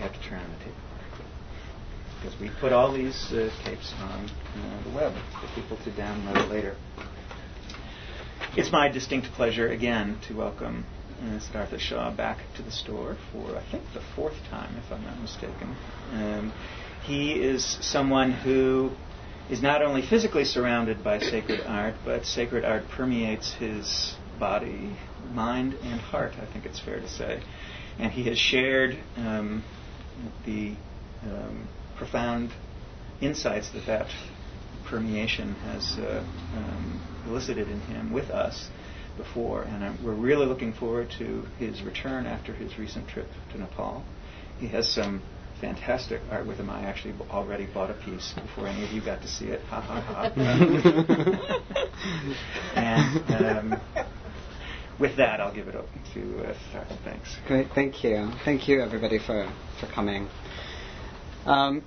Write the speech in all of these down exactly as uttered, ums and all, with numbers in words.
have to turn on the tape because we put all these uh, tapes on uh, the web for people to download later. It's my distinct pleasure again to welcome uh, Siddhartha Shaw back to the store for, I think, the fourth time, if I'm not mistaken. Um, he is someone who is not only physically surrounded by sacred art, but sacred art permeates his body, mind, and heart, I think it's fair to say. And he has shared um, the um, profound insights that that permeation has uh, um, elicited in him with us before. And I'm, we're really looking forward to his return after his recent trip to Nepal. He has some fantastic art with him. I actually b- already bought a piece before any of you got to see it. Ha ha ha. And um, with that, I'll give it up to uh, Siddhartha. Thanks. Great, thank you. Thank you, everybody, for, for coming. Um,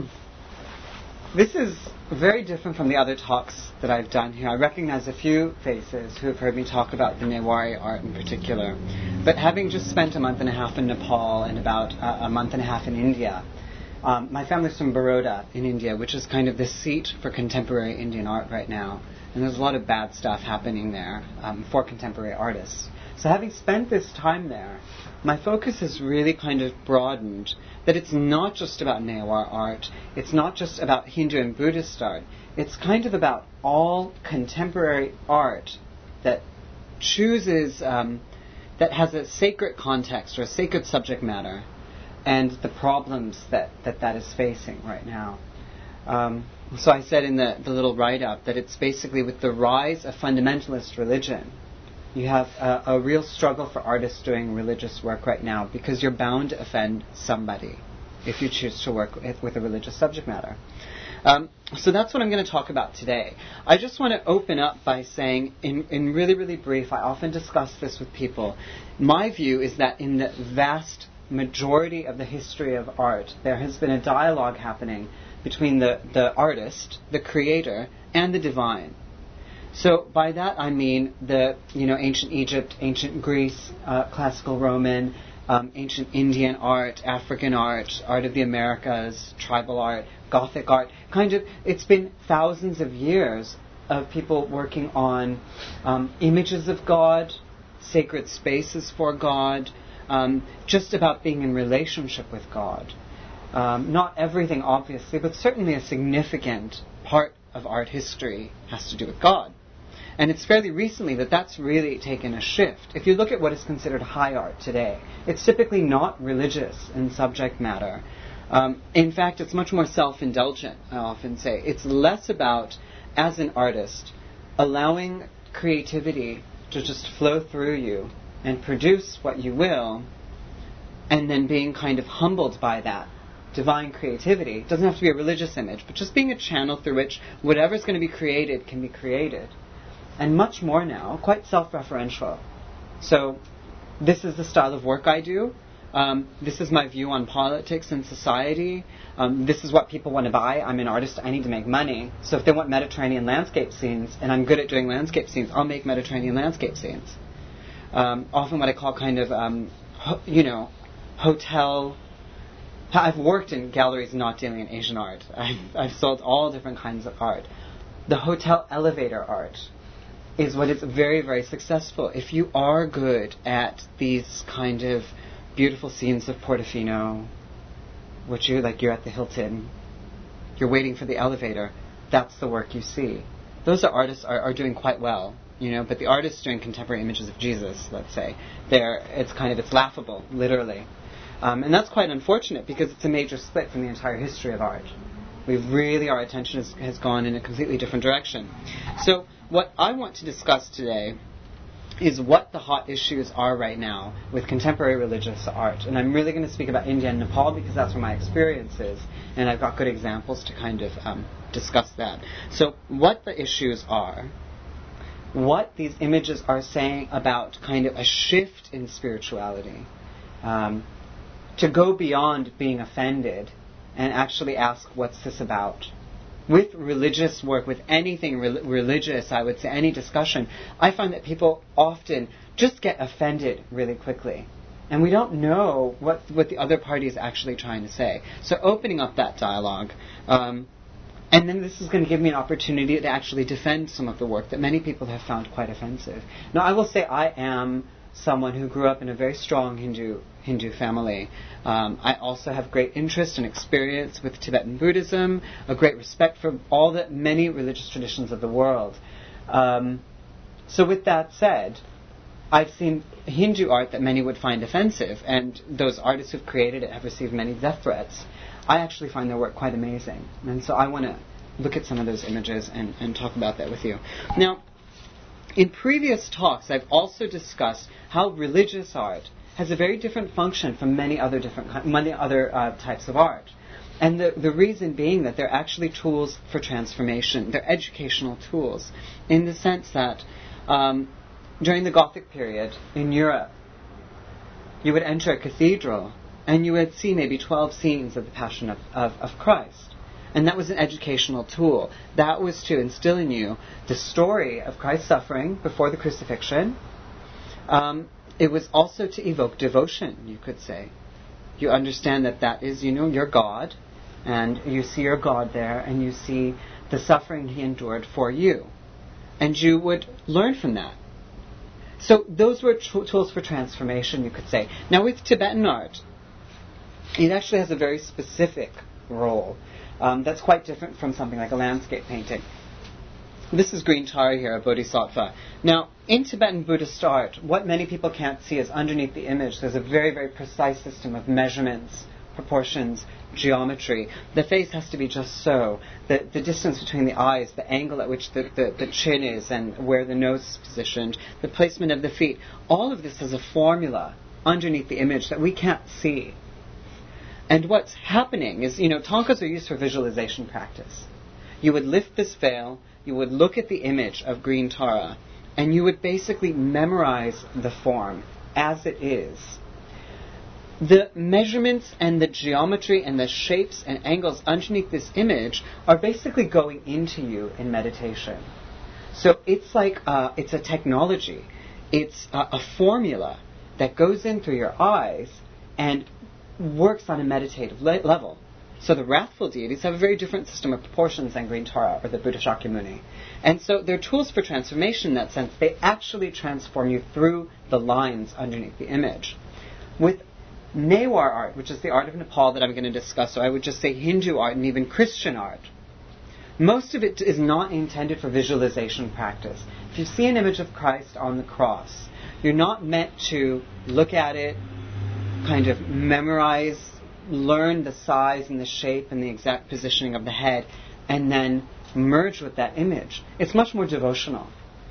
this is very different from the other talks that I've done here. I recognize a few faces who have heard me talk about the Newari art in particular. But having just spent a month and a half in Nepal and about uh, a month and a half in India, um, my family's from Baroda in India, which is kind of the seat for contemporary Indian art right now. And there's a lot of bad stuff happening there um, for contemporary artists. So having spent this time there, my focus has really kind of broadened that it's not just about Newar art, it's not just about Hindu and Buddhist art, it's kind of about all contemporary art that chooses, um, that has a sacred context or a sacred subject matter and the problems that that, that is facing right now. Um, so I said in the, the little write-up that it's basically with the rise of fundamentalist religion, you have a, a real struggle for artists doing religious work right now because you're bound to offend somebody if you choose to work with, with a religious subject matter. Um, so that's what I'm going to talk about today. I just want to open up by saying, in, in really, really brief, I often discuss this with people. My view is that in the vast majority of the history of art, there has been a dialogue happening between the, the artist, the creator, and the divine. So by that I mean the you know ancient Egypt, ancient Greece, uh, classical Roman, um, ancient Indian art, African art, art of the Americas, tribal art, Gothic art. Kind of, it's been thousands of years of people working on um, images of God, sacred spaces for God, um, just about being in relationship with God. Um, not everything, obviously, but certainly a significant part of art history has to do with God. And it's fairly recently that that's really taken a shift. If you look at what is considered high art today, it's typically not religious in subject matter. Um, in fact, it's much more self-indulgent, I often say. It's less about, as an artist, allowing creativity to just flow through you and produce what you will, and then being kind of humbled by that divine creativity. It doesn't have to be a religious image, but just being a channel through which whatever's going to be created can be created. And much more now, quite self-referential. So this is the style of work I do. Um, this is my view on politics and society. Um, this is what people want to buy. I'm an artist. I need to make money. So if they want Mediterranean landscape scenes, and I'm good at doing landscape scenes, I'll make Mediterranean landscape scenes. Um, often what I call kind of, um, ho- you know, hotel... I've worked in galleries not dealing in Asian art. I've, I've sold all different kinds of art. The hotel elevator art is what is very, very successful. If you are good at these kind of beautiful scenes of Portofino, which you like, you're at the Hilton, you're waiting for the elevator, that's the work you see. Those are artists are, are doing quite well, you know. But the artists doing contemporary images of Jesus, let's say, they're it's kind of it's laughable, literally, um, and that's quite unfortunate because it's a major split from the entire history of art. We've really, our attention has, has gone in a completely different direction. So what I want to discuss today is what the hot issues are right now with contemporary religious art. And I'm really going to speak about India and Nepal because that's where my experience is. And I've got good examples to kind of um, discuss that. So what the issues are, what these images are saying about kind of a shift in spirituality, um, to go beyond being offended and actually ask, what's this about? With religious work, with anything re- religious, I would say, any discussion, I find that people often just get offended really quickly. and we don't know what what the other party is actually trying to say. So opening up that dialogue, um, and then this is going to give me an opportunity to actually defend some of the work that many people have found quite offensive. Now, I will say I am someone who grew up in a very strong Hindu Hindu family. Um, I also have great interest and experience with Tibetan Buddhism, a great respect for all the many religious traditions of the world. Um, so with that said, I've seen Hindu art that many would find offensive, and those artists who've created it have received many death threats. I actually find their work quite amazing, and so I want to look at some of those images and, and talk about that with you. Now, in previous talks, I've also discussed how religious art has a very different function from many other different many other uh, types of art. And the, the reason being that they're actually tools for transformation. They're educational tools in the sense that um, during the Gothic period in Europe, you would enter a cathedral and you would see maybe twelve scenes of the Passion of, of, of Christ. And that was an educational tool. That was to instill in you the story of Christ's suffering before the crucifixion. Um, it was also to evoke devotion, you could say. You understand that that is, you know, your God, and you see your God there, and you see the suffering he endured for you. And you would learn from that. So those were t- tools for transformation, you could say. Now with Tibetan art, it actually has a very specific role. Um, that's quite different from something like a landscape painting. This is green Tara here, a bodhisattva. Now, in Tibetan Buddhist art, what many people can't see is underneath the image, there's a very, very precise system of measurements, proportions, geometry. The face has to be just so. The, the distance between the eyes, the angle at which the, the, the chin is and where the nose is positioned, the placement of the feet, all of this has a formula underneath the image that we can't see. And what's happening is, you know, thangkas are used for visualization practice. You would lift this veil, you would look at the image of green Tara, and you would basically memorize the form as it is. The measurements and the geometry and the shapes and angles underneath this image are basically going into you in meditation. So it's like, uh, it's a technology. It's a, a formula that goes in through your eyes and works on a meditative le- level. So the wrathful deities have a very different system of proportions than green Tara or the Buddha Shakyamuni. And so they're tools for transformation in that sense. They actually transform you through the lines underneath the image. With Newar art, which is the art of Nepal that I'm going to discuss, so I would just say Hindu art and even Christian art, most of it is not intended for visualization practice. If you see an image of Christ on the cross, you're not meant to look at it, kind of memorize, learn the size and the shape and the exact positioning of the head, and then merge with that image. It's much more devotional.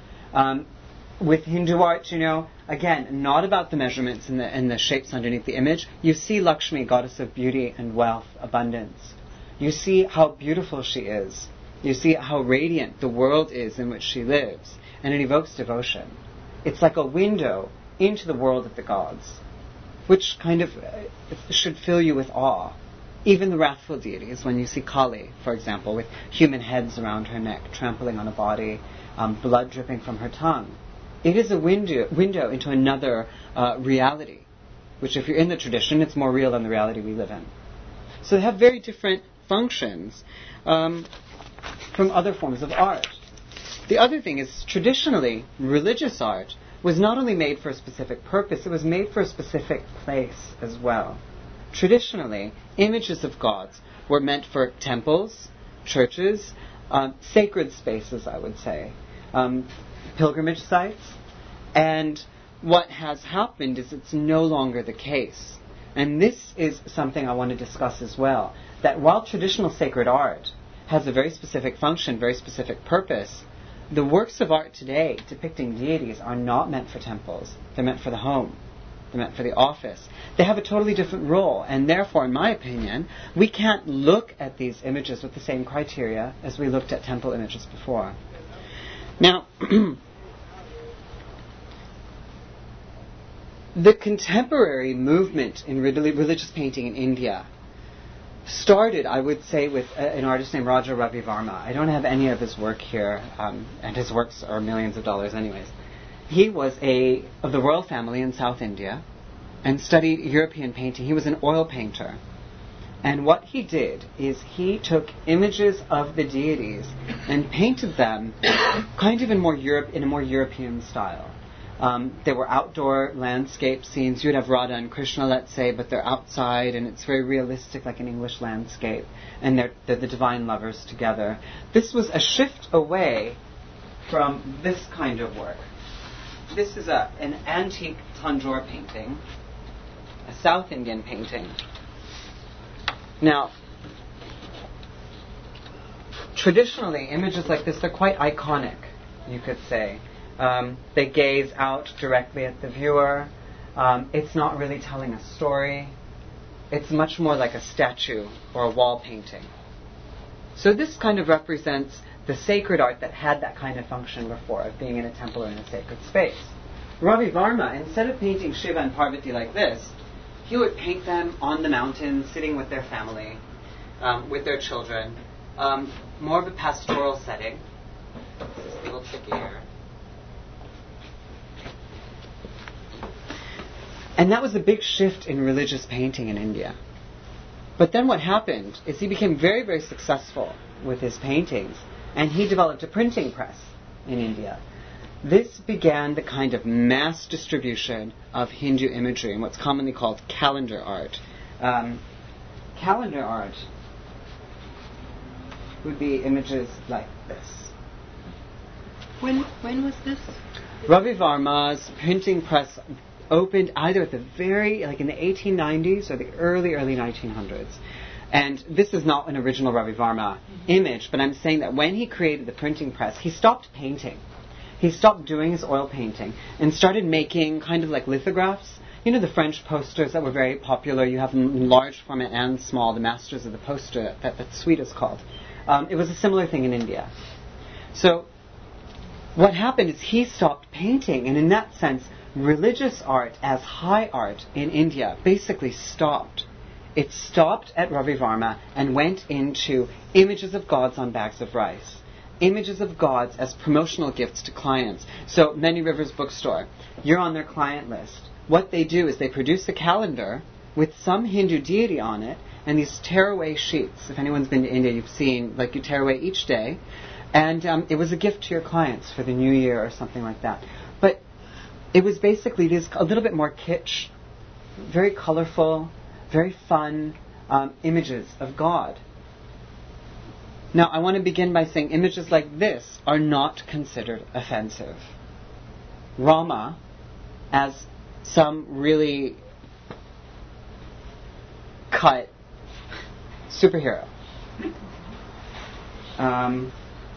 Um, with Hindu art, you know, again, not about the measurements and the, and the shapes underneath the image. You see Lakshmi, goddess of beauty and wealth, abundance. You see how beautiful she is. You see how radiant the world is in which she lives. And it evokes devotion. It's like a window into the world of the gods, which kind of uh, should fill you with awe. Even the wrathful deities, when you see Kali, for example, with human heads around her neck, trampling on a body, um, blood dripping from her tongue. It is a window, window into another uh, reality, which if you're in the tradition, it's more real than the reality we live in. So they have very different functions um, from other forms of art. The other thing is, traditionally, religious art was not only made for a specific purpose, it was made for a specific place as well. Traditionally, images of gods were meant for temples, churches, um, sacred spaces, I would say, um, pilgrimage sites. And what has happened is it's no longer the case. And this is something I want to discuss as well, that while traditional sacred art has a very specific function, very specific purpose, the works of art today depicting deities are not meant for temples. They're meant for the home. They're meant for the office. They have a totally different role, and therefore, in my opinion, we can't look at these images with the same criteria as we looked at temple images before. Now, the contemporary movement in religious painting in India started, I would say, with an artist named Raja Ravi Varma. I don't have any of his work here, um, and his works are millions of dollars anyways. He was a of the royal family in South India, and studied European painting. He was an oil painter. And what he did is he took images of the deities and painted them kind of in more Europe in a more European style. Um, they were outdoor landscape scenes. You would have Radha and Krishna, let's say, but they're outside, and it's very realistic, like an English landscape. And they're, they're the divine lovers together. This was a shift away from this kind of work. This is a an antique Tanjore painting, a South Indian painting. Now, traditionally, images like this, they're quite iconic, you could say. Um, they gaze out directly at the viewer. Um, it's not really telling a story. It's much more like a statue or a wall painting. So this kind of represents the sacred art that had that kind of function before, of being in a temple or in a sacred space. Ravi Varma, instead of painting Shiva and Parvati like this, he would paint them on the mountain, sitting with their family, um, with their children. Um, more of a pastoral setting. This is a little tricky here. And that was a big shift in religious painting in India. But then what happened is he became very, very successful with his paintings, and he developed a printing press in India. This began the kind of mass distribution of Hindu imagery and what's commonly called calendar art. Um, calendar art would be images like this. When when was this? Ravi Varma's printing press opened either at the very, like in the eighteen nineties or the early, early nineteen hundreds. And this is not an original Ravi Varma mm-hmm. image, but I'm saying that when he created the printing press, he stopped painting. He stopped doing his oil painting and started making kind of like lithographs. You know the French posters that were very popular? You have them in large format and small, the masters of the poster, that, that suite is called. Um, it was a similar thing in India. So what happened is he stopped painting, and in that sense, religious art as high art in India basically stopped. It stopped at Ravi Varma and went into images of gods on bags of rice. Images of gods as promotional gifts to clients. So, Many Rivers Bookstore, you're on their client list. What they do is they produce a calendar with some Hindu deity on it, and these tear-away sheets. If anyone's been to India, you've seen, like, you tear away each day. And um, it was a gift to your clients for the new year or something like that. But it was basically these a little bit more kitsch, very colorful, very fun um, images of God. Now, I want to begin by saying images like this are not considered offensive. Rama, as some really cut superhero. Um,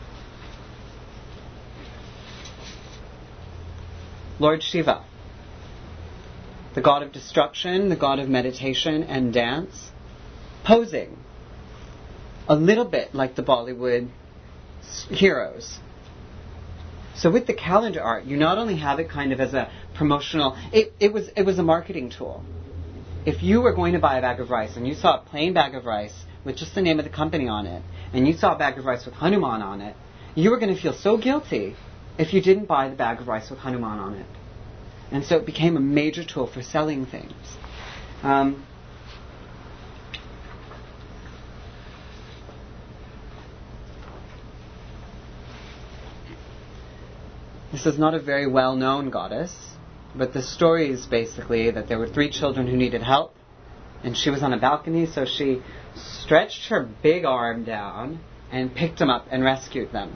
Lord Shiva, the god of destruction, the god of meditation and dance, posing a little bit like the Bollywood heroes. So with the calendar art, you not only have it kind of as a promotional, it, it was it was a marketing tool. If you were going to buy a bag of rice and you saw a plain bag of rice with just the name of the company on it, and you saw a bag of rice with Hanuman on it, you were going to feel so guilty if you didn't buy the bag of rice with Hanuman on it. And so it became a major tool for selling things. Um, this is not a very well-known goddess, but the story is basically that there were three children who needed help, and she was on a balcony, so she stretched her big arm down and picked them up and rescued them.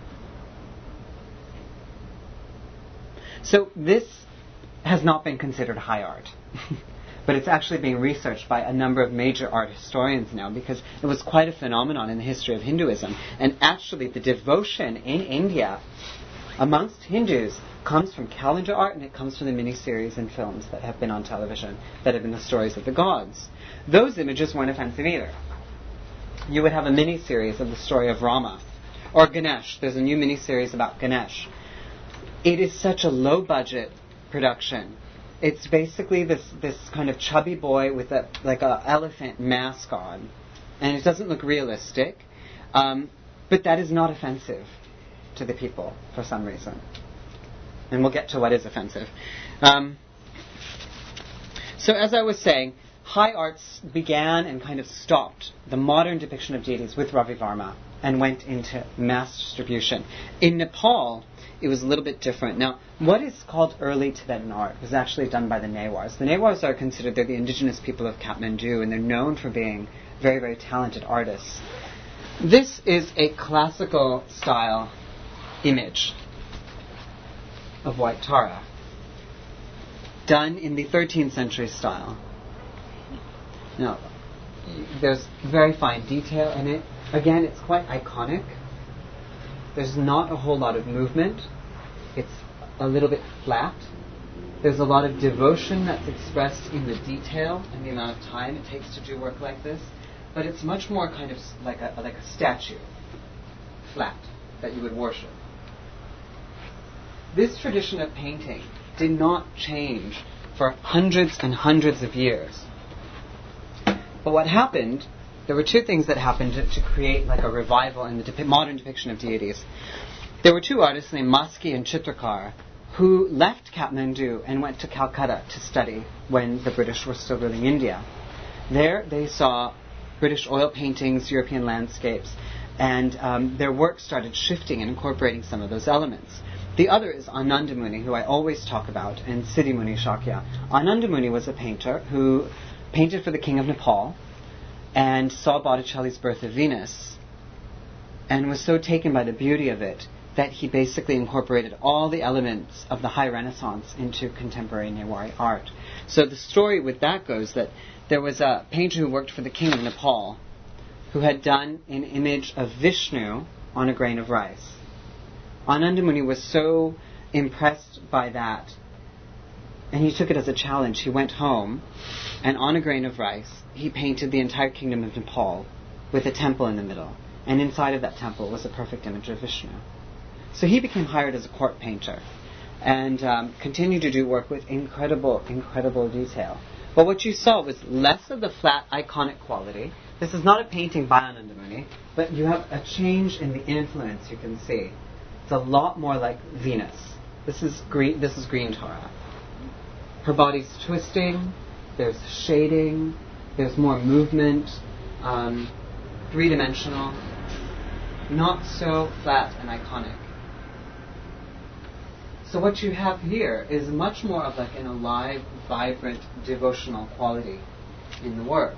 So this has not been considered high art, but it's actually being researched by a number of major art historians now, because it was quite a phenomenon in the history of Hinduism. And actually the devotion in India amongst Hindus comes from calendar art, and it comes from the miniseries and films that have been on television that have been the stories of the gods. Those images weren't offensive either. You would have a miniseries of the story of Rama, or Ganesh. There's a new miniseries about Ganesh. It is such a low-budget production. It's basically this this kind of chubby boy with a like a elephant mask on, and it doesn't look realistic. Um, but that is not offensive to the people for some reason, and we'll get to what is offensive. Um, So as I was saying, high arts began and kind of stopped the modern depiction of deities with Ravi Varma and went into mass distribution. In Nepal, it was a little bit different. Now, what is called early Tibetan art was actually done by the Newars. The Newars are considered, they're the indigenous people of Kathmandu, and they're known for being very, very talented artists. This is a classical style image of White Tara, done in the thirteenth century style. Now, there's very fine detail in it. Again, it's quite iconic. There's not a whole lot of movement. It's a little bit flat. There's a lot of devotion that's expressed in the detail and the amount of time it takes to do work like this. But it's much more kind of like a like a statue, flat, that you would worship. This tradition of painting did not change for hundreds and hundreds of years. But what happened, there were two things that happened to, to create like a revival in the depi- modern depiction of deities. There were two artists named Maski and Chitrakar who left Kathmandu and went to Calcutta to study when the British were still ruling India. There they saw British oil paintings, European landscapes, and um, their work started shifting and incorporating some of those elements. The other is Ananda Muni, who I always talk about, and Siddhi Muni Shakya. Ananda Muni was a painter who painted for the king of Nepal and saw Botticelli's Birth of Venus and was so taken by the beauty of it that he basically incorporated all the elements of the High Renaissance into contemporary Newari art. So the story with that goes that there was a painter who worked for the king of Nepal who had done an image of Vishnu on a grain of rice. Ananda Muni was so impressed by that, and he took it as a challenge. He went home, and on a grain of rice, he painted the entire kingdom of Nepal with a temple in the middle. And inside of that temple was a perfect image of Vishnu. So he became hired as a court painter and um, continued to do work with incredible, incredible detail. But what you saw was less of the flat, iconic quality. This is not a painting by Ananda Muni, but you have a change in the influence you can see. It's a lot more like Venus. This is green, this is green Tara. Her body's twisting, there's shading, there's more movement, um, three-dimensional, not so flat and iconic. So what you have here is much more of like an alive, vibrant, devotional quality in the work.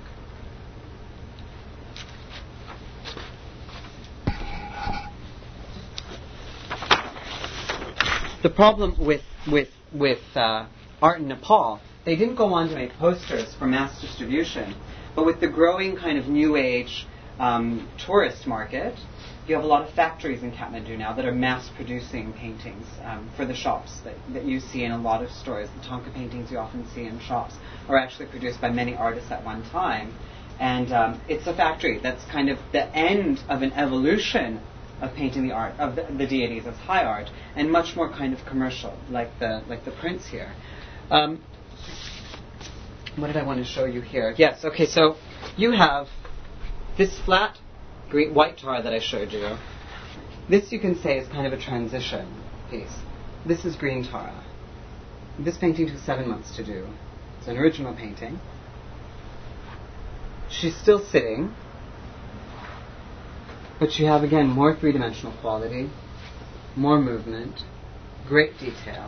The problem with with with uh, art in Nepal, they didn't go on to make posters for mass distribution, but with the growing kind of new age um, tourist market, you have a lot of factories in Kathmandu now that are mass producing paintings um, for the shops that, that you see in a lot of stores. The Tonka paintings you often see in shops are actually produced by many artists at one time, and um, it's a factory that's kind of the end of an evolution of painting the art of the, the deities as high art, and much more kind of commercial, like the like the prints here. Um, what did I want to show you here? Yes, okay, so you have this flat green, white tar that I showed you. This you can say is kind of a transition piece. This is green Tara. This painting took seven months to do. It's an original painting. She's still sitting, but you have, again, more three-dimensional quality, more movement, great detail.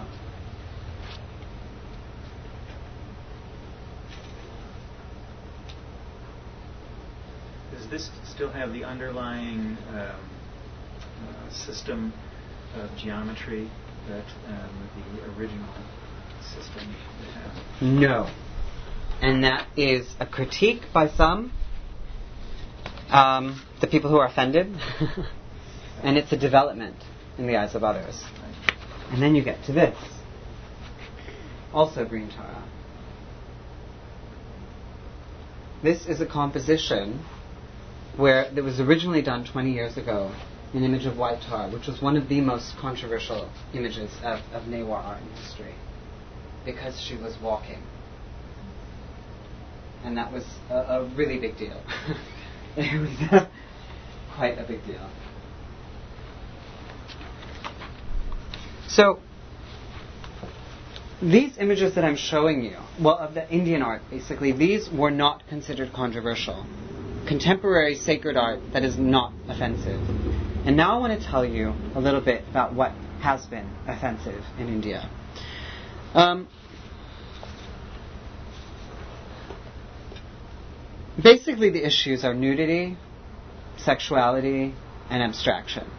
Does this still have the underlying um, uh, system of geometry that um, the original system had? No. And that is a critique by some, um, the people who are offended, and it's a development in the eyes of others. And then you get to this. Also green Tara. This is a composition where it was originally done twenty years ago, an image of White Tar, which was one of the most controversial images of, of Newar art in history, because she was walking. And that was a, a really big deal. It was uh, quite a big deal. So, these images that I'm showing you, well, of the Indian art, basically, these were not considered controversial. Contemporary sacred art that is not offensive. And now I want to tell you a little bit about what has been offensive in India. Um, basically, the issues are nudity, sexuality, and abstraction.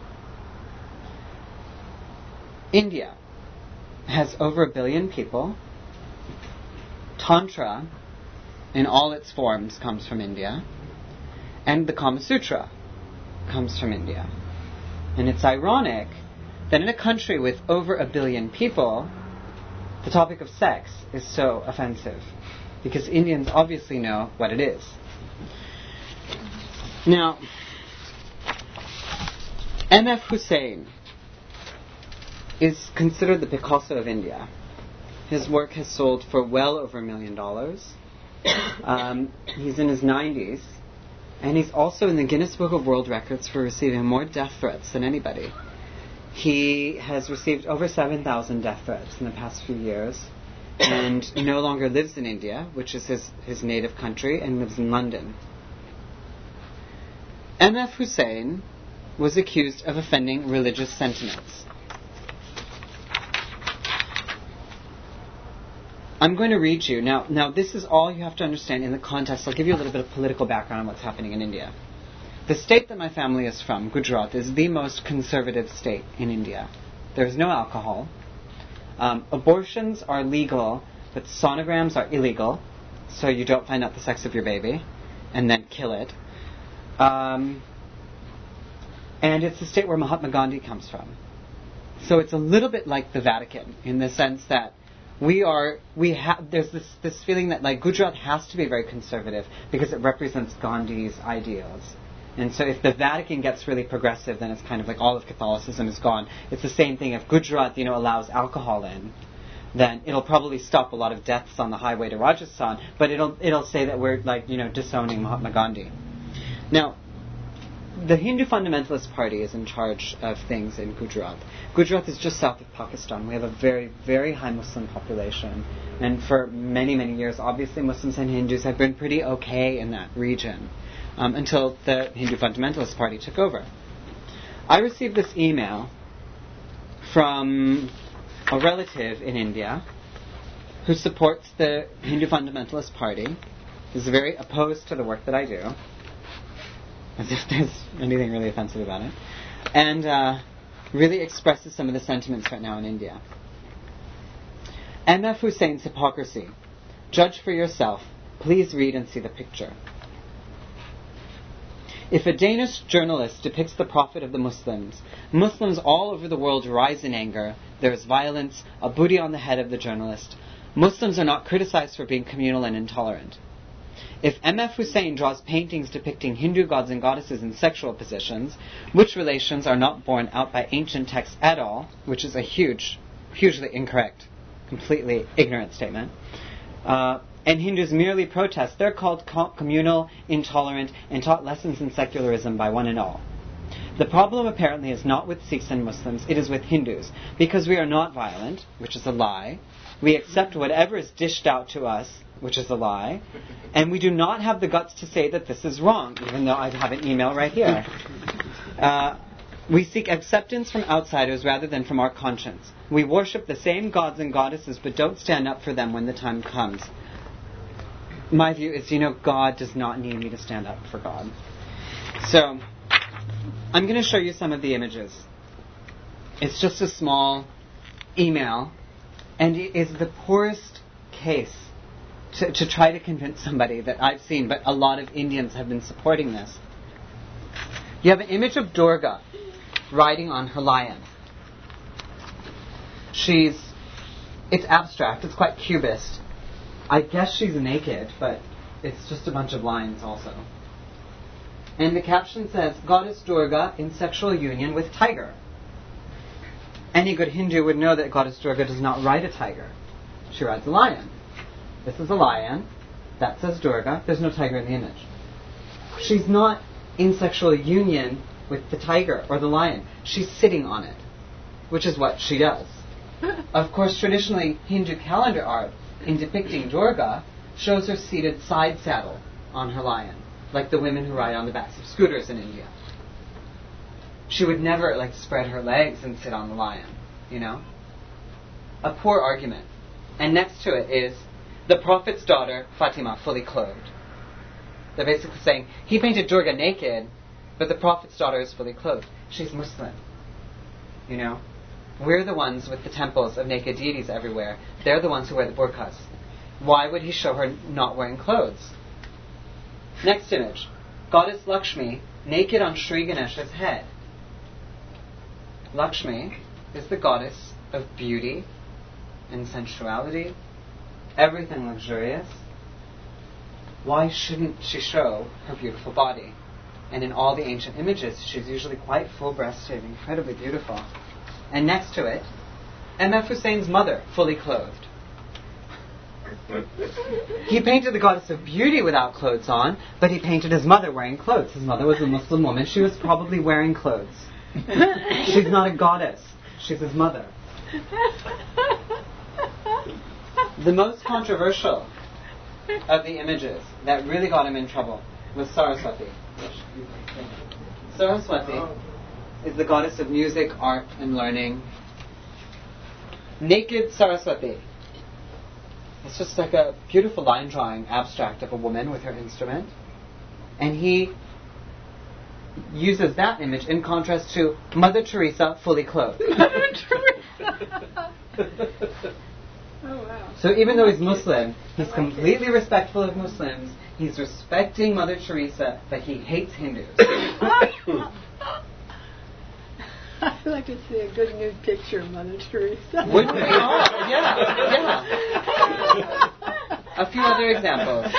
India has over a billion people. Tantra, in all its forms, comes from India. And the Kama Sutra comes from India. And it's ironic that in a country with over a billion people, the topic of sex is so offensive. Because Indians obviously know what it is. Now, M F Hussain is considered the Picasso of India. His work has sold for well over a million dollars. Um, he's in his nineties, and he's also in the Guinness Book of World Records for receiving more death threats than anybody. He has received over seven thousand death threats in the past few years, and no longer lives in India, which is his, his native country, and lives in London. M F Hussain was accused of offending religious sentiments. I'm going to read you. Now, now, this is all you have to understand in the context. I'll give you a little bit of political background on what's happening in India. The state that my family is from, Gujarat, is the most conservative state in India. There's no alcohol. Um, abortions are legal, but sonograms are illegal, so you don't find out the sex of your baby and then kill it. Um, and it's the state where Mahatma Gandhi comes from. So it's a little bit like the Vatican in the sense that We are, we have, there's this, this feeling that like Gujarat has to be very conservative because it represents Gandhi's ideals. And so if the Vatican gets really progressive, then it's kind of like all of Catholicism is gone. It's the same thing if Gujarat, you know, allows alcohol in, then it'll probably stop a lot of deaths on the highway to Rajasthan, but it'll, it'll say that we're like, you know, disowning Mahatma Gandhi. Now, the Hindu Fundamentalist Party is in charge of things in Gujarat. Gujarat is just south of Pakistan. We have a very, very high Muslim population. And for many, many years, obviously Muslims and Hindus have been pretty okay in that region um, until the Hindu Fundamentalist Party took over. I received this email from a relative in India who supports the Hindu Fundamentalist Party, is very opposed to the work that I do, as if there's anything really offensive about it, and uh, really expresses some of the sentiments right now in India. M F Hussain's hypocrisy. Judge for yourself. Please read and see the picture. If a Danish journalist depicts the prophet of the Muslims, Muslims all over the world rise in anger. There is violence, a booty on the head of the journalist. Muslims are not criticized for being communal and intolerant. If M F Hussain draws paintings depicting Hindu gods and goddesses in sexual positions, which relations are not borne out by ancient texts at all, which is a huge, hugely incorrect, completely ignorant statement, uh, and Hindus merely protest, they're called communal, intolerant, and taught lessons in secularism by one and all. The problem apparently is not with Sikhs and Muslims, it is with Hindus, because we are not violent, which is a lie. We accept whatever is dished out to us, which is a lie, and we do not have the guts to say that this is wrong, even though I have an email right here. Uh, we seek acceptance from outsiders rather than from our conscience. We worship the same gods and goddesses, but don't stand up for them when the time comes. My view is, you know, God does not need me to stand up for God. So, I'm going to show you some of the images. It's just a small email, and it is the poorest case To, to try to convince somebody that I've seen, but a lot of Indians have been supporting this. You have an image of Durga riding on her lion. She's, it's abstract, it's quite cubist. I guess she's naked, but it's just a bunch of lines also. And the caption says, Goddess Durga in sexual union with tiger. Any good Hindu would know that Goddess Durga does not ride a tiger. She rides a lion. This is a lion. That says Durga. There's no tiger in the image. She's not in sexual union with the tiger or the lion. She's sitting on it, which is what she does. Of course, traditionally, Hindu calendar art in depicting Durga shows her seated side saddle on her lion, like the women who ride on the backs of scooters in India. She would never, like, spread her legs and sit on the lion, you know? A poor argument. And next to it is the Prophet's daughter, Fatima, fully clothed. They're basically saying, he painted Durga naked, but the Prophet's daughter is fully clothed. She's Muslim. You know? We're the ones with the temples of naked deities everywhere. They're the ones who wear the burqas. Why would he show her not wearing clothes? Next image. Goddess Lakshmi, naked on Sri Ganesha's head. Lakshmi is the goddess of beauty and sensuality, everything luxurious. Why shouldn't she show her beautiful body? And in all the ancient images, she's usually quite full-breasted, incredibly beautiful. And next to it, M F Hussein's mother, fully clothed. He painted the goddess of beauty without clothes on, but he painted his mother wearing clothes. His mother was a Muslim woman. She was probably wearing clothes. She's not a goddess. She's his mother. The most controversial of the images that really got him in trouble was Saraswati. Saraswati is the goddess of music, art, and learning. Naked Saraswati. It's just like a beautiful line drawing abstract of a woman with her instrument. And he uses that image in contrast to Mother Teresa fully clothed. Mother Teresa. Oh, wow. So even though he's Muslim, he's completely respectful of Muslims. He's respecting Mother Teresa, but he hates Hindus. I'd like to see a good nude picture of Mother Teresa. Wouldn't we all? Yeah, yeah. A few other examples.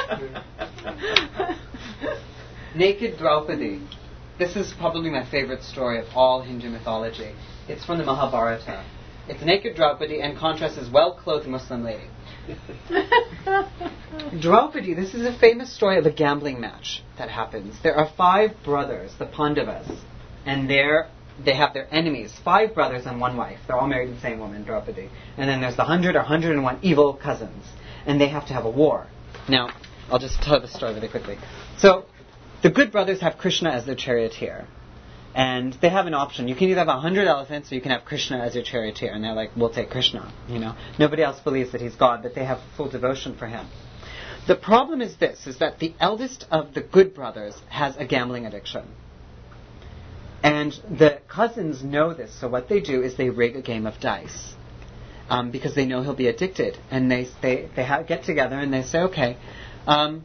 Naked Draupadi. This is probably my favorite story of all Hindu mythology. It's from the Mahabharata. It's naked Draupadi and contrasts as well-clothed Muslim lady. Draupadi, this is a famous story of a gambling match that happens. There are five brothers, the Pandavas, and they're, they have their enemies, five brothers and one wife. They're all married to the same woman, Draupadi. And then there's the hundred or hundred and one evil cousins, and they have to have a war. Now, I'll just tell the story really quickly. So, the good brothers have Krishna as their charioteer. And they have an option. You can either have a hundred elephants or you can have Krishna as your charioteer. And they're like, we'll take Krishna. You know, nobody else believes that he's God, but they have full devotion for him. The problem is this, is that the eldest of the good brothers has a gambling addiction. And the cousins know this, so what they do is they rig a game of dice. Um, because they know he'll be addicted. And they they, they ha- get together and they say, okay, um,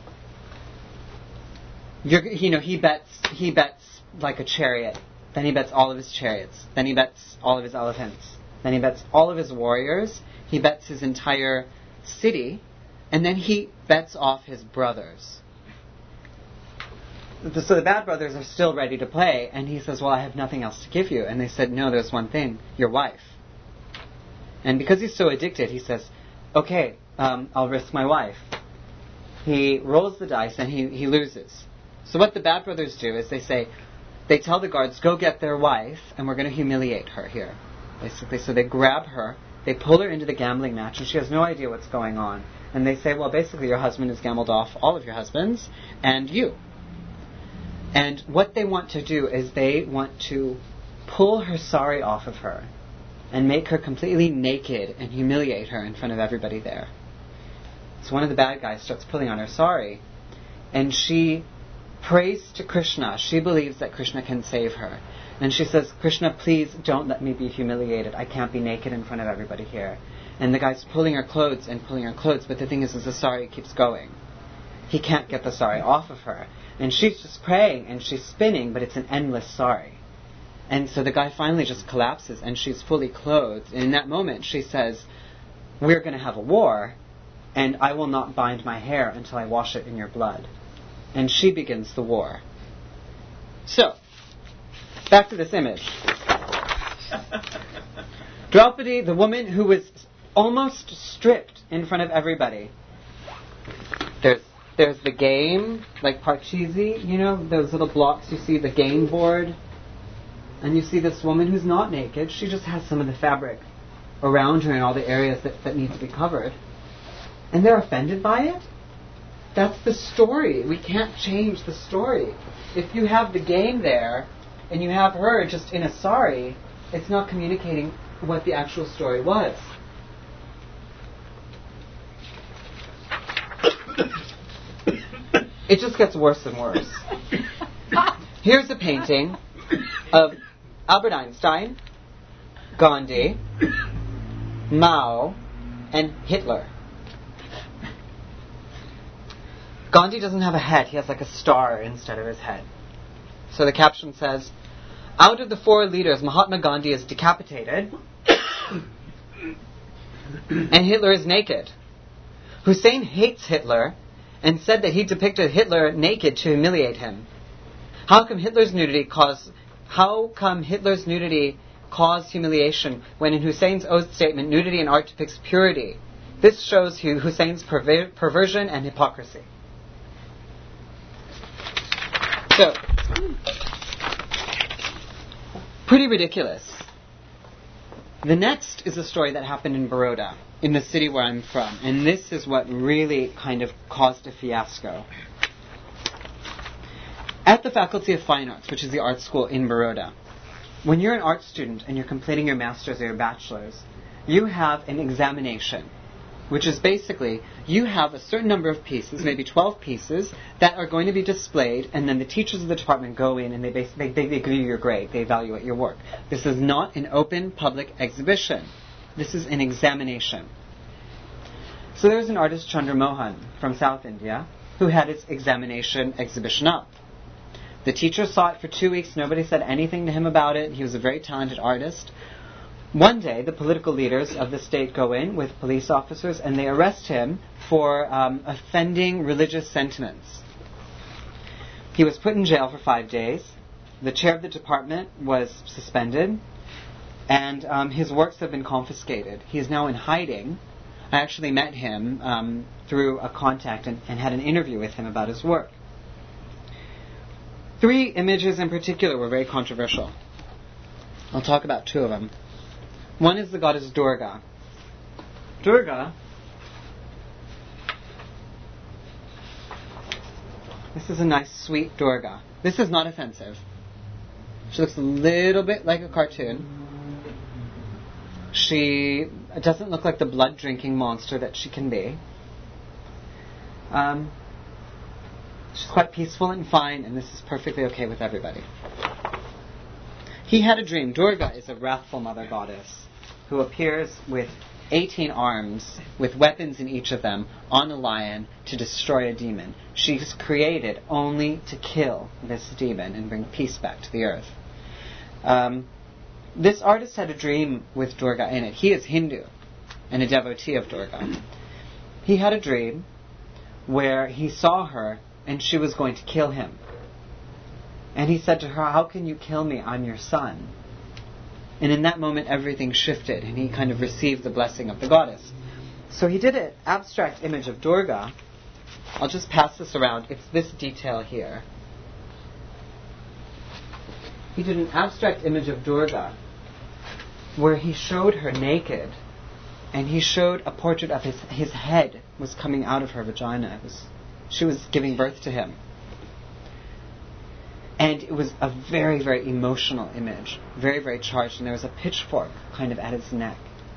you're, you know, he bets, he bets like a chariot. Then he bets all of his chariots. Then he bets all of his elephants. Then he bets all of his warriors. He bets his entire city. And then he bets off his brothers. So the bad brothers are still ready to play. And he says, well, I have nothing else to give you. And they said, no, there's one thing. Your wife. And because he's so addicted, he says, okay, um, I'll risk my wife. He rolls the dice and he, he loses. So what the bad brothers do is they say, they tell the guards, go get their wife, and we're going to humiliate her here, basically. So they grab her, they pull her into the gambling match, and she has no idea what's going on. And they say, well, basically, your husband has gambled off all of your husbands, and you. And what they want to do is they want to pull her sari off of her, and make her completely naked, and humiliate her in front of everybody there. So one of the bad guys starts pulling on her sari, and she prays to Krishna. She believes that Krishna can save her. And she says, Krishna, please don't let me be humiliated. I can't be naked in front of everybody here. And the guy's pulling her clothes and pulling her clothes, but the thing is, is the sari keeps going. He can't get the sari off of her. And she's just praying and she's spinning, but it's an endless sari. And so the guy finally just collapses and she's fully clothed. And in that moment she says, we're going to have a war, and I will not bind my hair until I wash it in your blood. And she begins the war. So, back to this image. Draupadi, the woman who was almost stripped in front of everybody. There's there's the game, like Parcheesi, you know, those little blocks you see, the game board. And you see this woman who's not naked. She just has some of the fabric around her in all the areas that, that need to be covered, and they're offended by it. That's the story. We can't change the story. If you have the game there, and you have her just in a sari, it's not communicating what the actual story was. It just gets worse and worse. Here's a painting of Albert Einstein, Gandhi, Mao, and Hitler. Gandhi doesn't have a head, he has like a star instead of his head. So the caption says, out of the four leaders, Mahatma Gandhi is decapitated and Hitler is naked. Hussein hates Hitler and said that he depicted Hitler naked to humiliate him. How come Hitler's nudity caused how come Hitler's nudity caused humiliation when in Hussein's oath statement nudity in art depicts purity? This shows Hussein's perver- perversion and hypocrisy. So, pretty ridiculous. The next is a story that happened in Baroda, in the city where I'm from, and this is what really kind of caused a fiasco. At the Faculty of Fine Arts, which is the art school in Baroda, when you're an art student and you're completing your master's or your bachelor's, you have an examination, which is basically you have a certain number of pieces, maybe twelve pieces, that are going to be displayed, and then the teachers of the department go in and they, base, they, they, they give you your grade, they evaluate your work. This is not an open public exhibition. This is an examination. So there was an artist, Chandra Mohan, from South India, who had his examination exhibition up. The teacher saw it for two weeks. Nobody said anything to him about it. He was a very talented artist. One day, the political leaders of the state go in with police officers and they arrest him for um, offending religious sentiments. He was put in jail for five days. The chair of the department was suspended, and um, his works have been confiscated. He is now in hiding. I actually met him um, through a contact and, and had an interview with him about his work. Three images in particular were very controversial. I'll talk about two of them. One is the goddess Durga. Durga, this is a nice, sweet Durga. This is not offensive. She looks a little bit like a cartoon. She doesn't look like the blood-drinking monster that she can be. Um, she's quite peaceful and fine, and this is perfectly okay with everybody. He had a dream. Durga is a wrathful mother goddess who appears with eighteen arms, with weapons in each of them, on a lion to destroy a demon. She's created only to kill this demon and bring peace back to the earth. Um, this artist had a dream with Durga in it. He is Hindu and a devotee of Durga. He had a dream where he saw her and she was going to kill him. And he said to her, "How can you kill me? I'm your son." And in that moment, everything shifted, and he kind of received the blessing of the goddess. So he did an abstract image of Durga. I'll just pass this around. It's this detail here. He did an abstract image of Durga where he showed her naked, and he showed a portrait of his his head was coming out of her vagina. It was, she was giving birth to him. And it was a very, very emotional image, very, very charged, and there was a pitchfork kind of at his neck.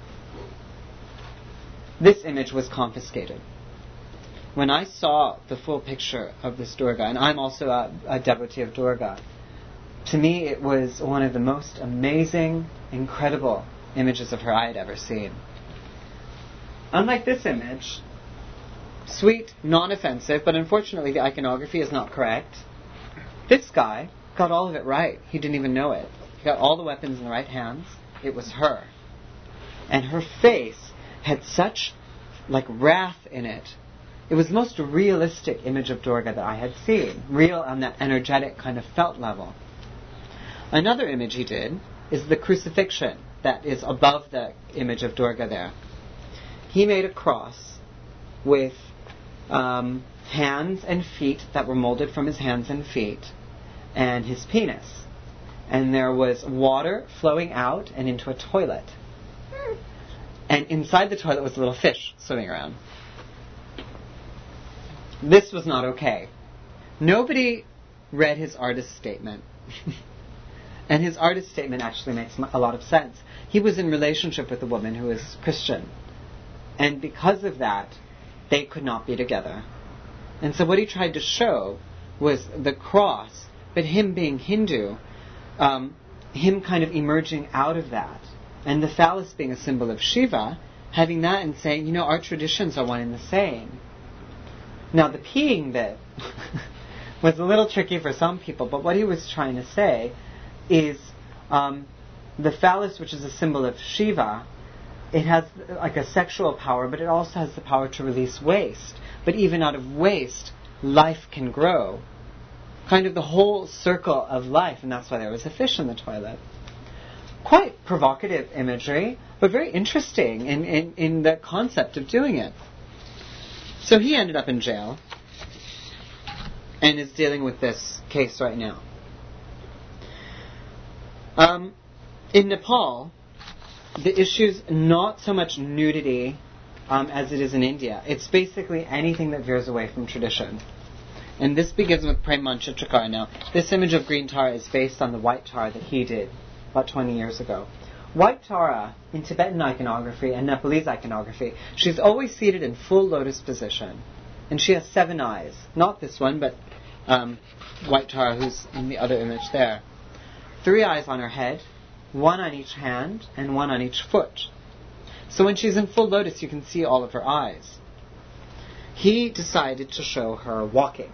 This image was confiscated. When I saw the full picture of this Durga, and I'm also a, a devotee of Durga, to me it was one of the most amazing, incredible images of her I had ever seen. Unlike this image, sweet, non-offensive, but unfortunately the iconography is not correct. This guy got all of it right. He didn't even know it. He got all the weapons in the right hands. It was her. And her face had such, like, wrath in it. It was the most realistic image of Durga that I had seen. Real on that energetic kind of felt level. Another image he did is the crucifixion that is above the image of Durga there. He made a cross with um, hands and feet that were molded from his hands and feet, and his penis. And there was water flowing out and into a toilet. And inside the toilet was a little fish swimming around. This was not okay. Nobody read his artist statement. And his artist statement actually makes a lot of sense. He was in relationship with a woman who was Christian. And because of that, they could not be together. And so what he tried to show was the cross, but him being Hindu, um, him kind of emerging out of that. And the phallus being a symbol of Shiva, having that and saying, you know, our traditions are one and the same. Now the peeing bit was a little tricky for some people, but what he was trying to say is um, the phallus, which is a symbol of Shiva, it has like a sexual power, but it also has the power to release waste. But even out of waste, life can grow. Kind of the whole circle of life, and that's why there was a fish in the toilet. Quite provocative imagery, but very interesting in, in, in the concept of doing it. So he ended up in jail and is dealing with this case right now. Um, in Nepal, the issue's not so much nudity um, as it is in India. It's basically anything that veers away from tradition. And this begins with Prem Chitrikar. Now, this image of green Tara is based on the white Tara that he did about twenty years ago. White Tara, in Tibetan iconography and Nepalese iconography, she's always seated in full lotus position. And she has seven eyes. Not this one, but um, White Tara, who's in the other image there. Three eyes on her head, one on each hand, and one on each foot. So when she's in full lotus, you can see all of her eyes. He decided to show her walking.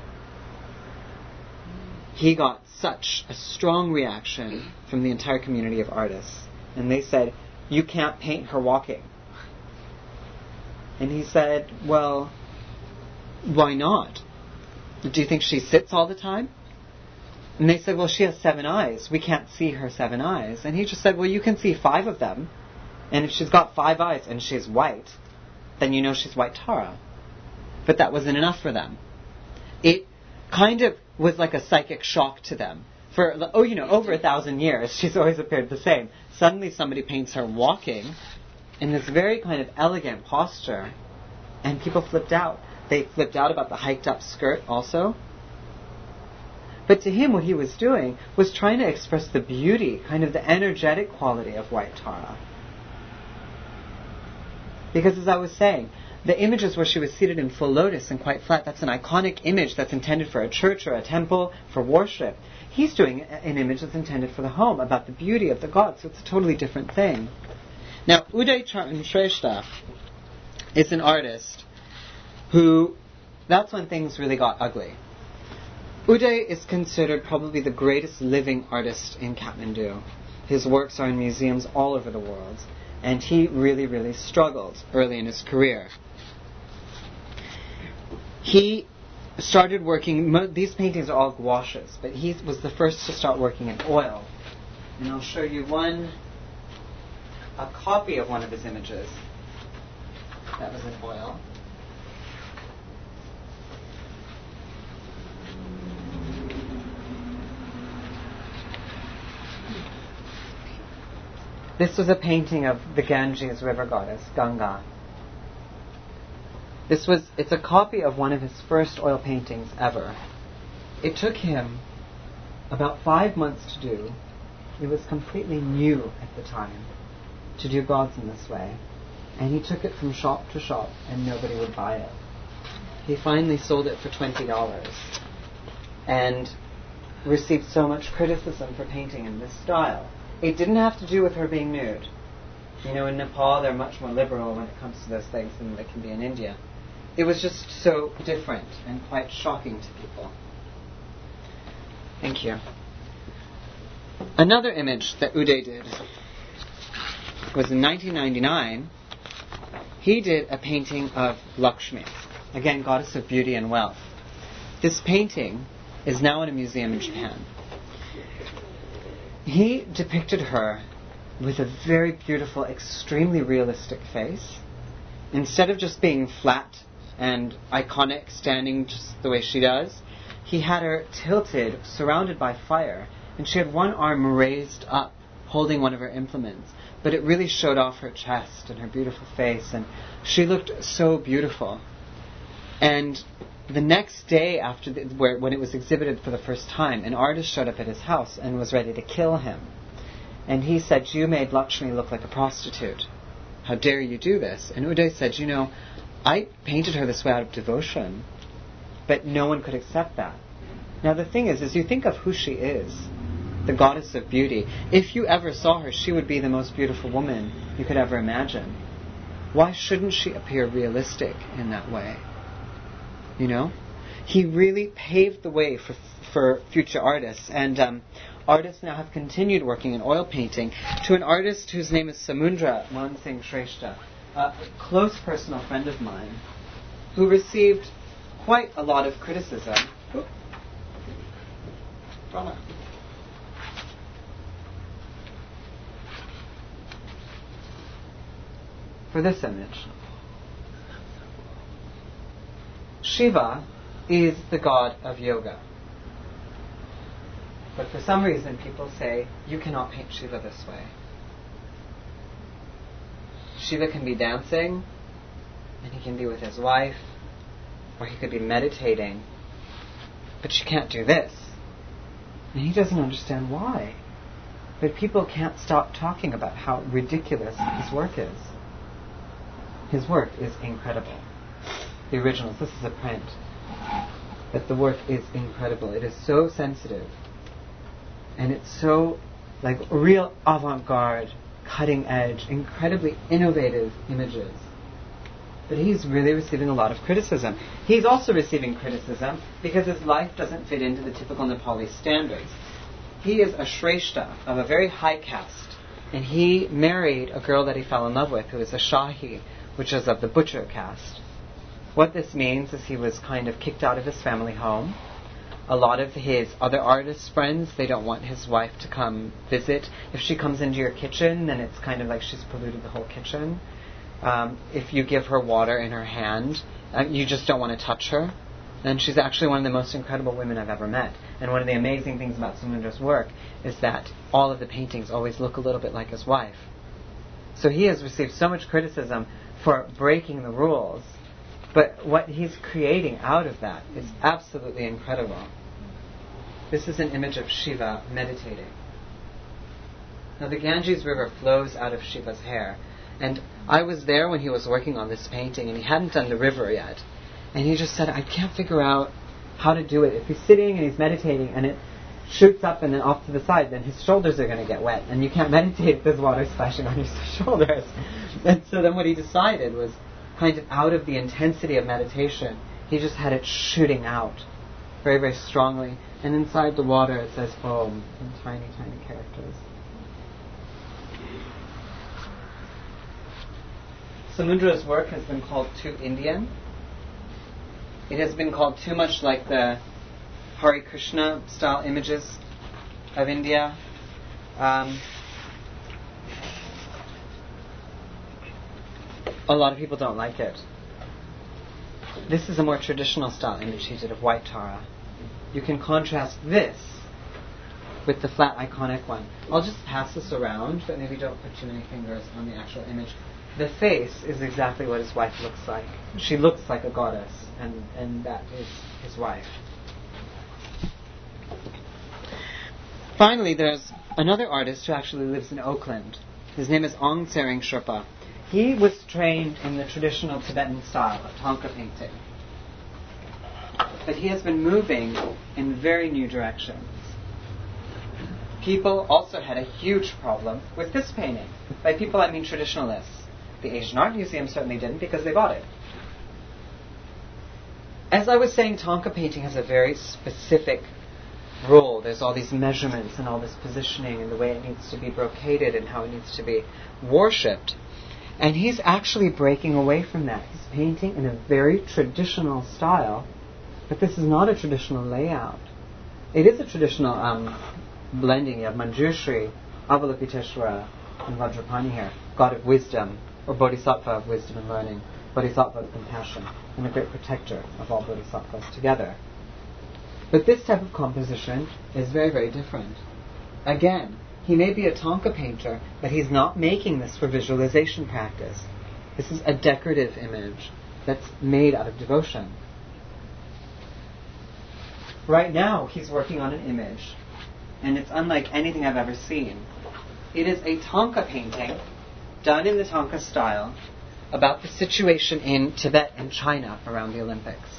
He got such a strong reaction from the entire community of artists. And they said, you can't paint her walking. And he said, well, why not? Do you think she sits all the time? And they said, well, she has seven eyes. We can't see her seven eyes. And he just said, well, you can see five of them. And if she's got five eyes and she's white, then you know she's White Tara. But that wasn't enough for them. It kind of was like a psychic shock to them. For, oh, you know, over a thousand years, she's always appeared the same. Suddenly somebody paints her walking in this very kind of elegant posture, and people flipped out. They flipped out about the hiked up skirt also. But to him, what he was doing was trying to express the beauty, kind of the energetic quality of White Tara. Because as I was saying, the images where she was seated in full lotus and quite flat, that's an iconic image that's intended for a church or a temple for worship. He's doing an image that's intended for the home, about the beauty of the gods, so it's a totally different thing. Now, Uday Charan Shrestha is an artist who, that's when things really got ugly. Uday is considered probably the greatest living artist in Kathmandu. His works are in museums all over the world, and he really, really struggled early in his career. He started working, mo- these paintings are all gouaches, but he was the first to start working in oil. And I'll show you one, a copy of one of his images that was in oil. This was a painting of the Ganges river goddess, Ganga. This was, it's a copy of one of his first oil paintings ever. It took him about five months to do. It was completely new at the time to do gods in this way. And he took it from shop to shop and nobody would buy it. He finally sold it for twenty dollars and received so much criticism for painting in this style. It didn't have to do with her being nude. You know, in Nepal they're much more liberal when it comes to those things than they can be in India. It was just so different and quite shocking to people. Thank you. Another image that Uday did was in nineteen ninety-nine. He did a painting of Lakshmi, again, goddess of beauty and wealth. This painting is now in a museum in Japan. He depicted her with a very beautiful, extremely realistic face. Instead of just being flat and iconic, standing just the way she does, he had her tilted, surrounded by fire, and she had one arm raised up, holding one of her implements. But but it really showed off her chest and her beautiful face, and she looked so beautiful. And the next day after the, where, when it was exhibited for the first time, an artist showed up at his house and was ready to kill him. And he said, "You made Lakshmi look like a prostitute. How dare you do this?" And Uday said, "You know, I painted her this way out of devotion, but no one could accept that." Now the thing is, as you think of who she is, the goddess of beauty, if you ever saw her, she would be the most beautiful woman you could ever imagine. Why shouldn't she appear realistic in that way? You know? He really paved the way for for future artists, and um, artists now have continued working in oil painting to an artist whose name is Samundra Man Singh Shrestha, a close personal friend of mine, who received quite a lot of criticism. Brahma. For this image. Shiva is the god of yoga. But for some reason people say, you cannot paint Shiva this way. Shiva can be dancing, and he can be with his wife, or he could be meditating, but you can't do this. And he doesn't understand why. But people can't stop talking about how ridiculous his work is. His work is incredible. The originals, this is a print, but the work is incredible. It is so sensitive, and it's so like real avant-garde, cutting edge, incredibly innovative images. But he's really receiving a lot of criticism. He's also receiving criticism because his life doesn't fit into the typical Nepali standards. He is a Shrestha of a very high caste, and he married a girl that he fell in love with who is a Shahi, which is of the butcher caste. What this means is he was kind of kicked out of his family home. A lot of his other artist friends, they don't want his wife to come visit. If she comes into your kitchen, then it's kind of like she's polluted the whole kitchen. Um, if you give her water in her hand, uh, you just don't want to touch her. And she's actually one of the most incredible women I've ever met. And one of the amazing things about Samundra's work is that all of the paintings always look a little bit like his wife. So he has received so much criticism for breaking the rules, but what he's creating out of that is absolutely incredible. This is an image of Shiva meditating. Now the Ganges River flows out of Shiva's hair, and I was there when he was working on this painting, and he hadn't done the river yet. And he just said, I can't figure out how to do it. If he's sitting and he's meditating and it shoots up and then off to the side, then his shoulders are going to get wet. And you can't meditate if there's water splashing on your shoulders. And so then what he decided was kind of out of the intensity of meditation, he just had it shooting out very, very strongly. And inside the water it says Om in tiny, tiny characters. Samundra's work has been called too Indian. It has been called too much like the Hare Krishna style images of India. Um, a lot of people don't like it. This is a more traditional style image he did of white Tara. You can contrast this with the flat iconic one. I'll just pass this around, but maybe don't put too many fingers on the actual image. The face is exactly what his wife looks like. She looks like a goddess, and, and that is his wife. Finally, there's another artist who actually lives in Oakland. His name is Ong Tsering Sherpa. He was trained in the traditional Tibetan style of Thangka painting. But he has been moving in very new directions. People also had a huge problem with this painting. By people, I mean traditionalists. The Asian Art Museum certainly didn't, because they bought it. As I was saying, Thangka painting has a very specific role. There's all these measurements and all this positioning and the way it needs to be brocaded and how it needs to be worshipped. And he's actually breaking away from that. He's painting in a very traditional style, but this is not a traditional layout. It is a traditional um, blending. You have Manjushri, Avalokiteshvara, and Vajrapani here, God of wisdom, or Bodhisattva of wisdom and learning, Bodhisattva of compassion, and the great protector of all Bodhisattvas together. But this type of composition is very, very different. Again, he may be a Thangka painter, but he's not making this for visualization practice. This is a decorative image that's made out of devotion. Right now, he's working on an image, and it's unlike anything I've ever seen. It is a Thangka painting, done in the Thangka style, about the situation in Tibet and China around the Olympics.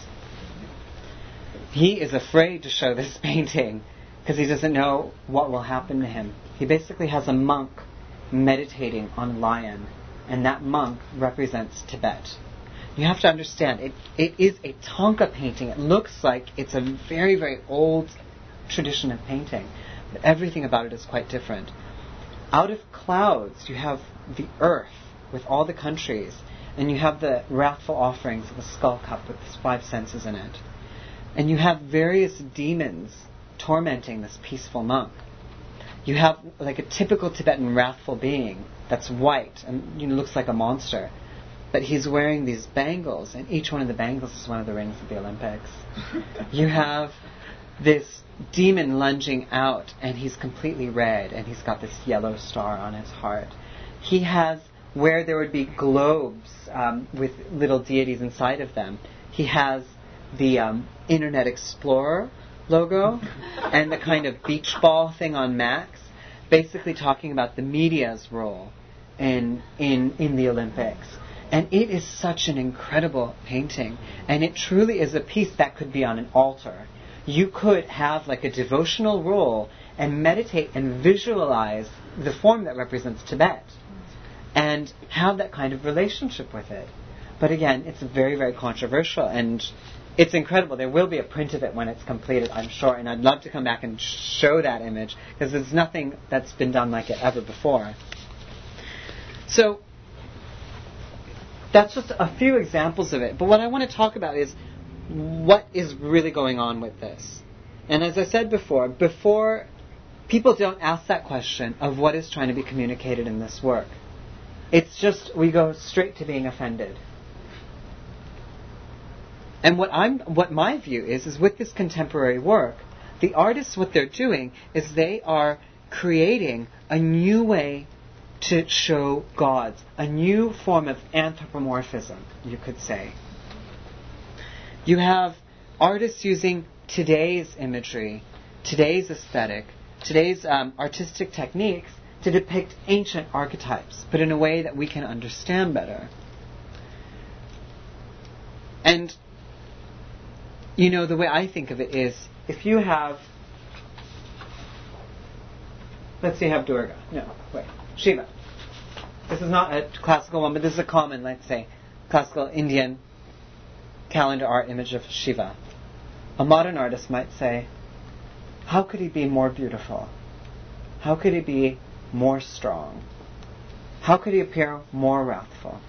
He is afraid to show this painting because he doesn't know what will happen to him. He basically has a monk meditating on a lion, and that monk represents Tibet. You have to understand, it, it is a Thangka painting. It looks like it's a very, very old tradition of painting, but everything about it is quite different. Out of clouds, you have the earth with all the countries, and you have the wrathful offerings of a skull cup with five senses in it. And you have various demons tormenting this peaceful monk. You have like a typical Tibetan wrathful being that's white and you know, looks like a monster. But he's wearing these bangles, and each one of the bangles is one of the rings of the Olympics. You have this demon lunging out, and he's completely red, and he's got this yellow star on his heart. He has, where there would be globes um, with little deities inside of them, he has the um, Internet Explorer logo and the kind of beach ball thing on Max, basically talking about the media's role in in in the Olympics. And it is such an incredible painting, and it truly is a piece that could be on an altar. You could have like a devotional role and meditate and visualize the form that represents Tibet and have that kind of relationship with it. But again, it's very, very controversial, and it's incredible. There will be a print of it when it's completed, I'm sure, and I'd love to come back and show that image because there's nothing that's been done like it ever before. So that's just a few examples of it. But what I want to talk about is what is really going on with this. And as I said before, before people don't ask that question of what is trying to be communicated in this work. It's just we go straight to being offended. And what I'm, what my view is, is with this contemporary work, the artists, what they're doing is they are creating a new way to show gods, a new form of anthropomorphism, you could say. You have artists using today's imagery, today's aesthetic, today's um, artistic techniques to depict ancient archetypes, but in a way that we can understand better. And, you know, the way I think of it is, if you have, let's say you have Durga. No, wait. Shiva. This is not a classical one, but this is a common, let's say, classical Indian calendar art image of Shiva. A modern artist might say, how could he be more beautiful? How could he be more strong? How could he appear more wrathful?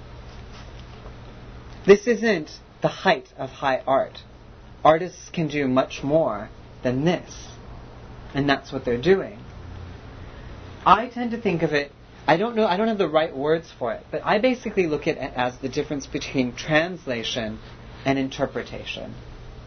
This isn't the height of high art. Artists can do much more than this. And that's what they're doing. I tend to think of it, I don't know, I don't have the right words for it, but I basically look at it as the difference between translation and interpretation.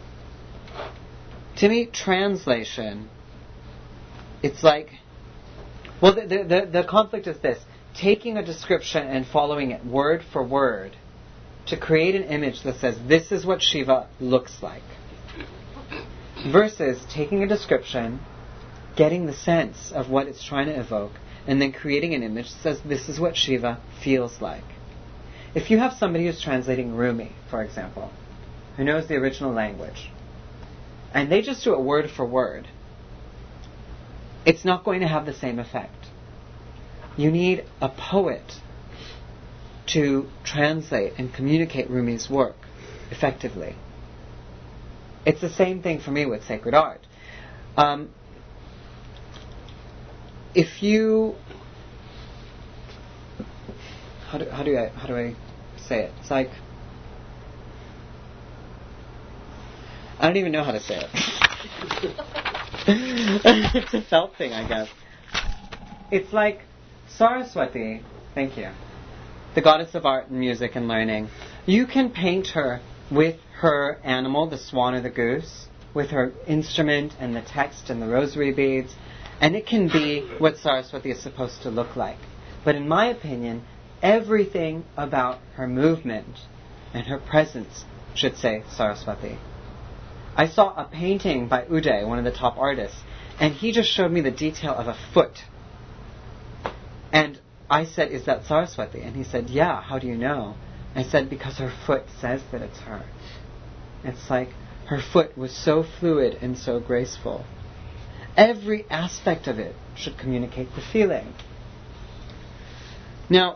To me, translation, it's like, well, the, the, the, the conflict is this, taking a description and following it word for word to create an image that says, this is what Shiva looks like, versus taking a description, getting the sense of what it's trying to evoke, and then creating an image that says, this is what Shiva feels like. If you have somebody who's translating Rumi, for example, who knows the original language, and they just do it word for word, it's not going to have the same effect. You need a poet to translate and communicate Rumi's work effectively. It's the same thing for me with sacred art. Um, if you, how do, how do I how do I say it? It's like, I don't even know how to say it. It's a felt thing, I guess. It's like Saraswati, thank you, the goddess of art and music and learning. You can paint her with her animal, the swan or the goose, with her instrument and the text and the rosary beads, And it can be what Saraswati is supposed to look like. But in my opinion, everything about her movement and her presence should say Saraswati. I saw a painting by Uday, one of the top artists, and he just showed me the detail of a foot. And I said, is that Saraswati? And he said, yeah, how do you know? I said, because her foot says that it's her. It's like her foot was so fluid and so graceful. Every aspect of it should communicate the feeling. Now,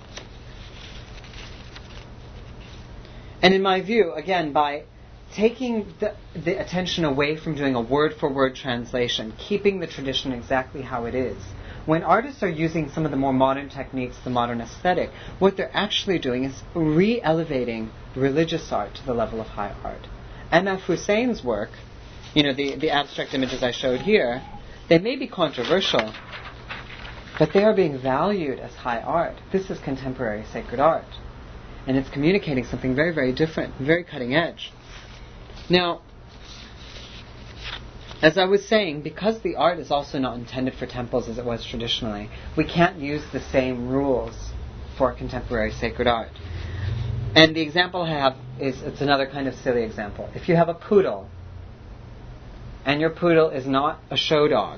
and in my view, again, by taking the, the attention away from doing a word-for-word translation, keeping the tradition exactly how it is, when artists are using some of the more modern techniques, the modern aesthetic, what they're actually doing is re-elevating religious art to the level of high art. M F Hussein's work, you know, the, the abstract images I showed here, they may be controversial, but they are being valued as high art. This is contemporary sacred art. And it's communicating something very, very different, very cutting edge. Now, as I was saying, because the art is also not intended for temples as it was traditionally, we can't use the same rules for contemporary sacred art. And the example I have is, it's another kind of silly example. If you have a poodle, and your poodle is not a show dog,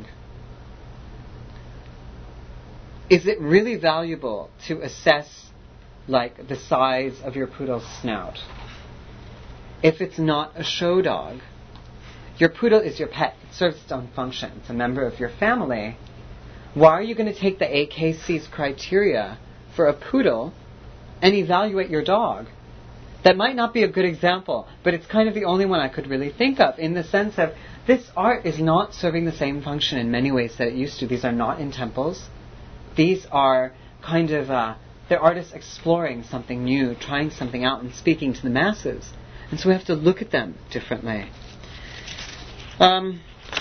is it really valuable to assess, like, the size of your poodle's snout? If it's not a show dog, your poodle is your pet. It serves its own function. It's a member of your family. Why are you going to take the A K C's criteria for a poodle and evaluate your dog? That might not be a good example, but it's kind of the only one I could really think of, in the sense of this art is not serving the same function in many ways that it used to. These are not in temples. These are kind of, uh, they're artists exploring something new, trying something out and speaking to the masses. And so we have to look at them differently. Um,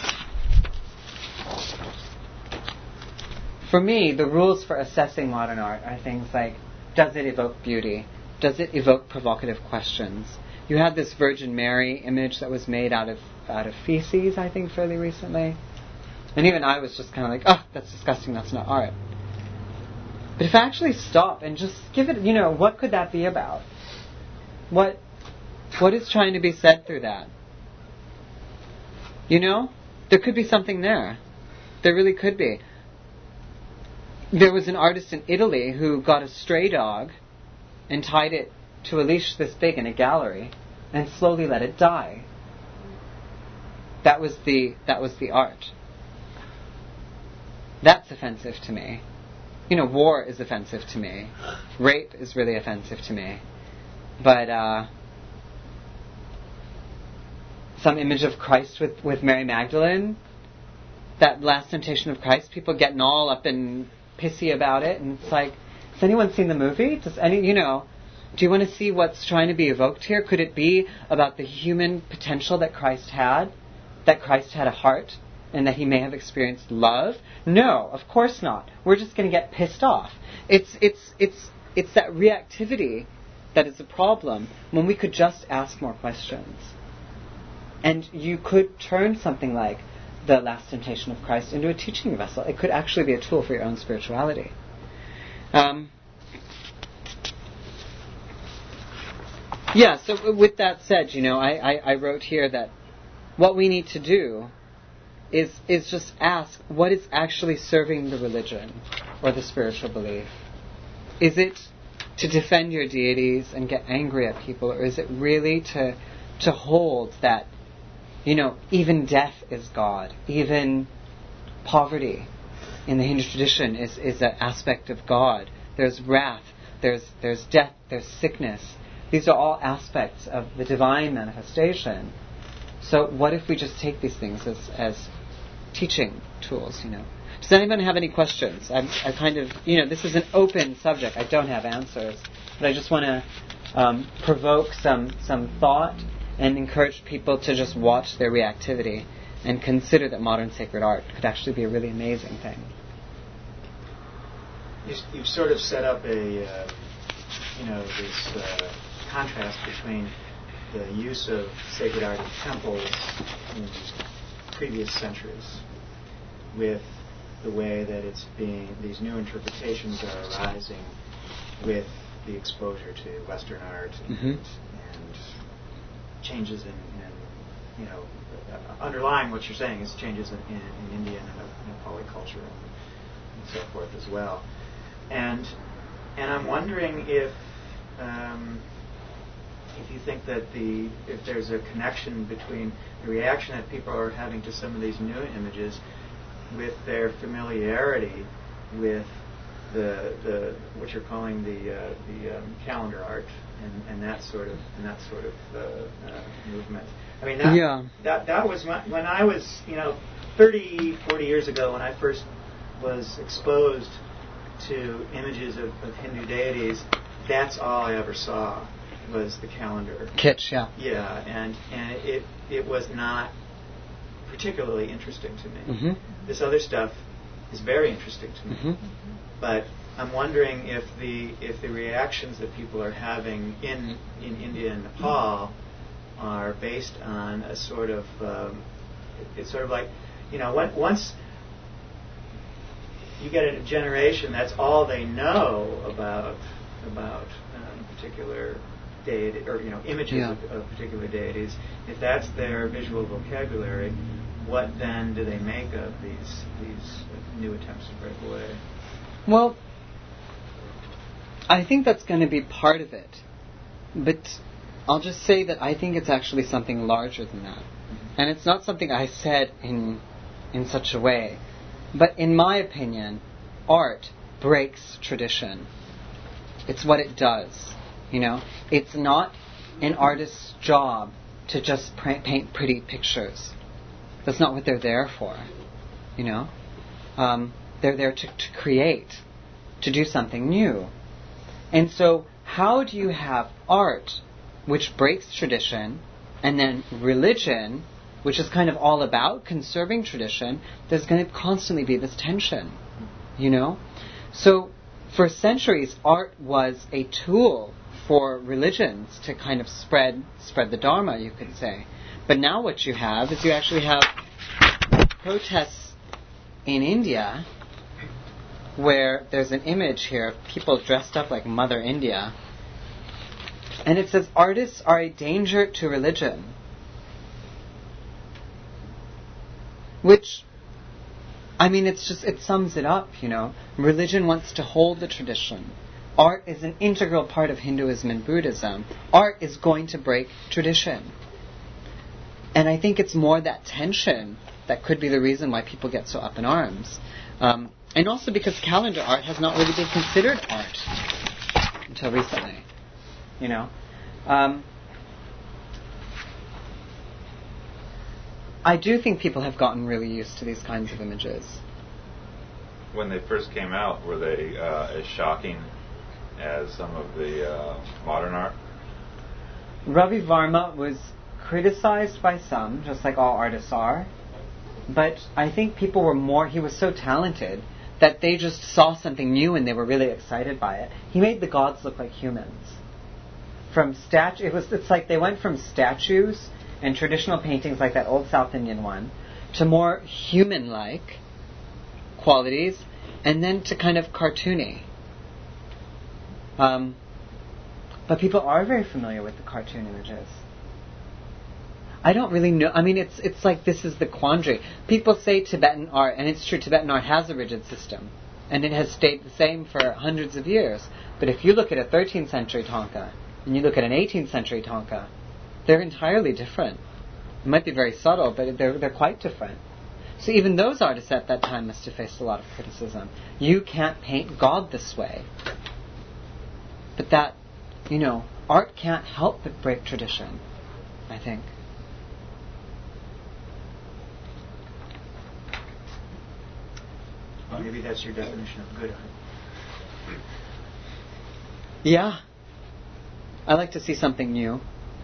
for me, the rules for assessing modern art are things like, does it evoke beauty? Does it evoke provocative questions? You had this Virgin Mary image that was made out of out of feces, I think, fairly recently. And even I was just kind of like, oh, that's disgusting, that's not art. But if I actually stop and just give it, you know, what could that be about? What What is trying to be said through that? You know? There could be something there. There really could be. There was an artist in Italy who got a stray dog and tied it to a leash this big in a gallery and slowly let it die. That was the that was the art. That's offensive to me. You know, war is offensive to me. Rape is really offensive to me. But uh, some image of Christ with, with Mary Magdalene, that last temptation of Christ, people getting all up and pissy about it, and it's like, has anyone seen the movie? Does any, you know, do you want to see what's trying to be evoked here? Could it be about the human potential that Christ had? That Christ had a heart? And that he may have experienced love? No, of course not. We're just going to get pissed off. It's it's it's it's that reactivity that is a problem, when we could just ask more questions. And you could turn something like the Last Temptation of Christ into a teaching vessel. It could actually be a tool for your own spirituality. Um, yeah, so with that said, you know, I, I, I wrote here that what we need to do is is just ask, what is actually serving the religion or the spiritual belief? Is it to defend your deities and get angry at people, or is it really to to hold that, you know, even death is God, even poverty in the Hindu tradition is, is an aspect of God. There's wrath, there's there's death, there's sickness. These are all aspects of the divine manifestation. So what if we just take these things as, as teaching tools, you know? Does anyone have any questions? I'm, I kind of, you know, this is an open subject. I don't have answers. But I just want to um, provoke some, some thought and encourage people to just watch their reactivity and consider that modern sacred art could actually be a really amazing thing. You've sort of set up a, uh, you know, this uh, contrast between the use of sacred art in temples in previous centuries with the way that it's being, these new interpretations are arising with the exposure to Western art and, Mm-hmm. and changes in, in, you know, uh, underlying what you're saying is changes in, in, in Indian and Nepali culture and, and so forth as well. And and I'm wondering if um, if you think that the if there's a connection between the reaction that people are having to some of these new images with their familiarity with the the what you're calling the uh, the um, calendar art and, and that sort of and that sort of uh, uh, movement. I mean that, Yeah. that that was when, when I was, you know, thirty, forty years ago, when I first was exposed to images of, of Hindu deities. That's all I ever saw was the calendar. Kitsch, yeah. Yeah, and and it it was not particularly interesting to me. Mm-hmm. This other stuff is very interesting to me. Mm-hmm. But I'm wondering if the if the reactions that people are having in in India and Nepal are based on a sort of um, it, it's sort of like, you know, when, once you get a generation that's all they know about about um, particular deity or, you know, images yeah. of, of particular deities. If that's their visual vocabulary, what then do they make of these these new attempts to break away? Well, I think that's going to be part of it. But I'll just say that I think it's actually something larger than that. Mm-hmm. And it's not something I said in in such a way. But in my opinion, art breaks tradition. It's what it does. You know, it's not an artist's job to just pr- paint pretty pictures. That's not what they're there for. You know, um, they're there to, to create, to do something new. And so, how do you have art, which breaks tradition, and then religion, which is kind of all about conserving tradition? There's going to constantly be this tension, you know? So, for centuries, art was a tool for religions to kind of spread spread the Dharma, you could say. But now what you have is you actually have protests in India where there's an image here of people dressed up like Mother India. And it says, artists are a danger to religion. Which, I mean, it's just, it sums it up, you know. Religion wants to hold the tradition. Art is an integral part of Hinduism and Buddhism. Art is going to break tradition. And I think it's more that tension that could be the reason why people get so up in arms. Um, and also because calendar art has not really been considered art until recently. You know? Um, I do think people have gotten really used to these kinds of images. When they first came out, were they uh, as shocking as some of the uh, modern art? Ravi Varma was criticized by some, just like all artists are. But I think people were more, he was so talented that they just saw something new and they were really excited by it. He made the gods look like humans. From statu- it was, it's like they went from statues and traditional paintings like that old South Indian one to more human-like qualities, and then to kind of cartoony. Um, but people are very familiar with the cartoon images. I don't really know. I mean, it's it's like this is the quandary. People say Tibetan art, and it's true, Tibetan art has a rigid system, and it has stayed the same for hundreds of years. But if you look at a thirteenth century Thangka, and you look at an eighteenth century Thangka, they're entirely different. It might be very subtle, but they're they're quite different. So even those artists at that time must have faced a lot of criticism. You can't paint God this way. But that, you know, art can't help but break tradition, I think. Well, maybe that's your definition of good art. Yeah. I like to see something new.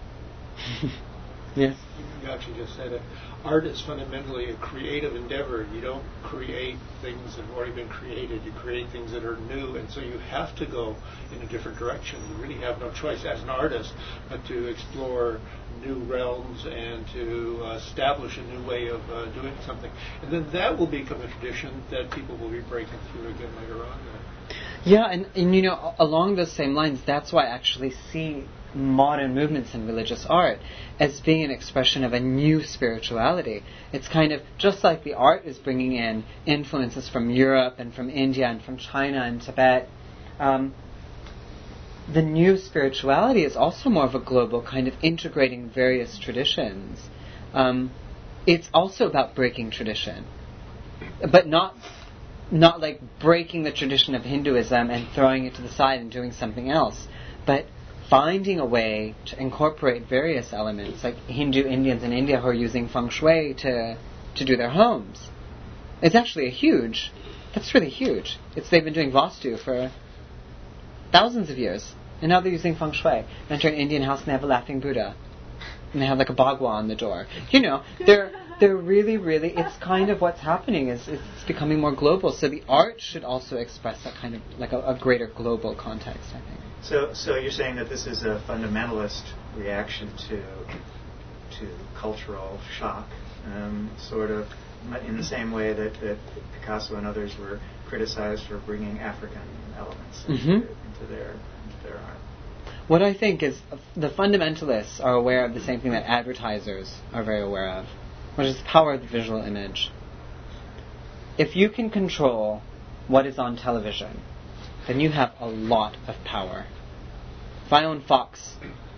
Yes. You actually just said it. Art is fundamentally a creative endeavor. You don't create things that have already been created. You create things that are new, and so you have to go in a different direction. You really have no choice as an artist but to explore new realms and to uh, establish a new way of uh, doing something. And then that will become a tradition that people will be breaking through again later on. Yeah, and, and you know, along those same lines, that's why I actually see modern movements in religious art as being an expression of a new spirituality. It's kind of just like the art is bringing in influences from Europe and from India and from China and Tibet. Um, the new spirituality is also more of a global kind of integrating various traditions. Um, it's also about breaking tradition, but not not like breaking the tradition of Hinduism and throwing it to the side and doing something else, but finding a way to incorporate various elements, like Hindu Indians in India who are using feng shui to to do their homes. It's actually a huge, that's really huge. It's they've been doing Vastu for thousands of years, and now they're using feng shui. Enter an Indian house and they have a laughing Buddha, and they have like a bagua on the door. You know, they're they're really, really. It's kind of what's happening is it's becoming more global. So the art should also express that kind of like a, a greater global context, I think. So, so you're saying that this is a fundamentalist reaction to to cultural shock, um, sort of in the same way that, that Picasso and others were criticized for bringing African elements into, Mm-hmm. into their into their art. What I think is the fundamentalists are aware of the same thing that advertisers are very aware of, which is the power of the visual image. If you can control what is on television, then you have a lot of power. If I own Fox,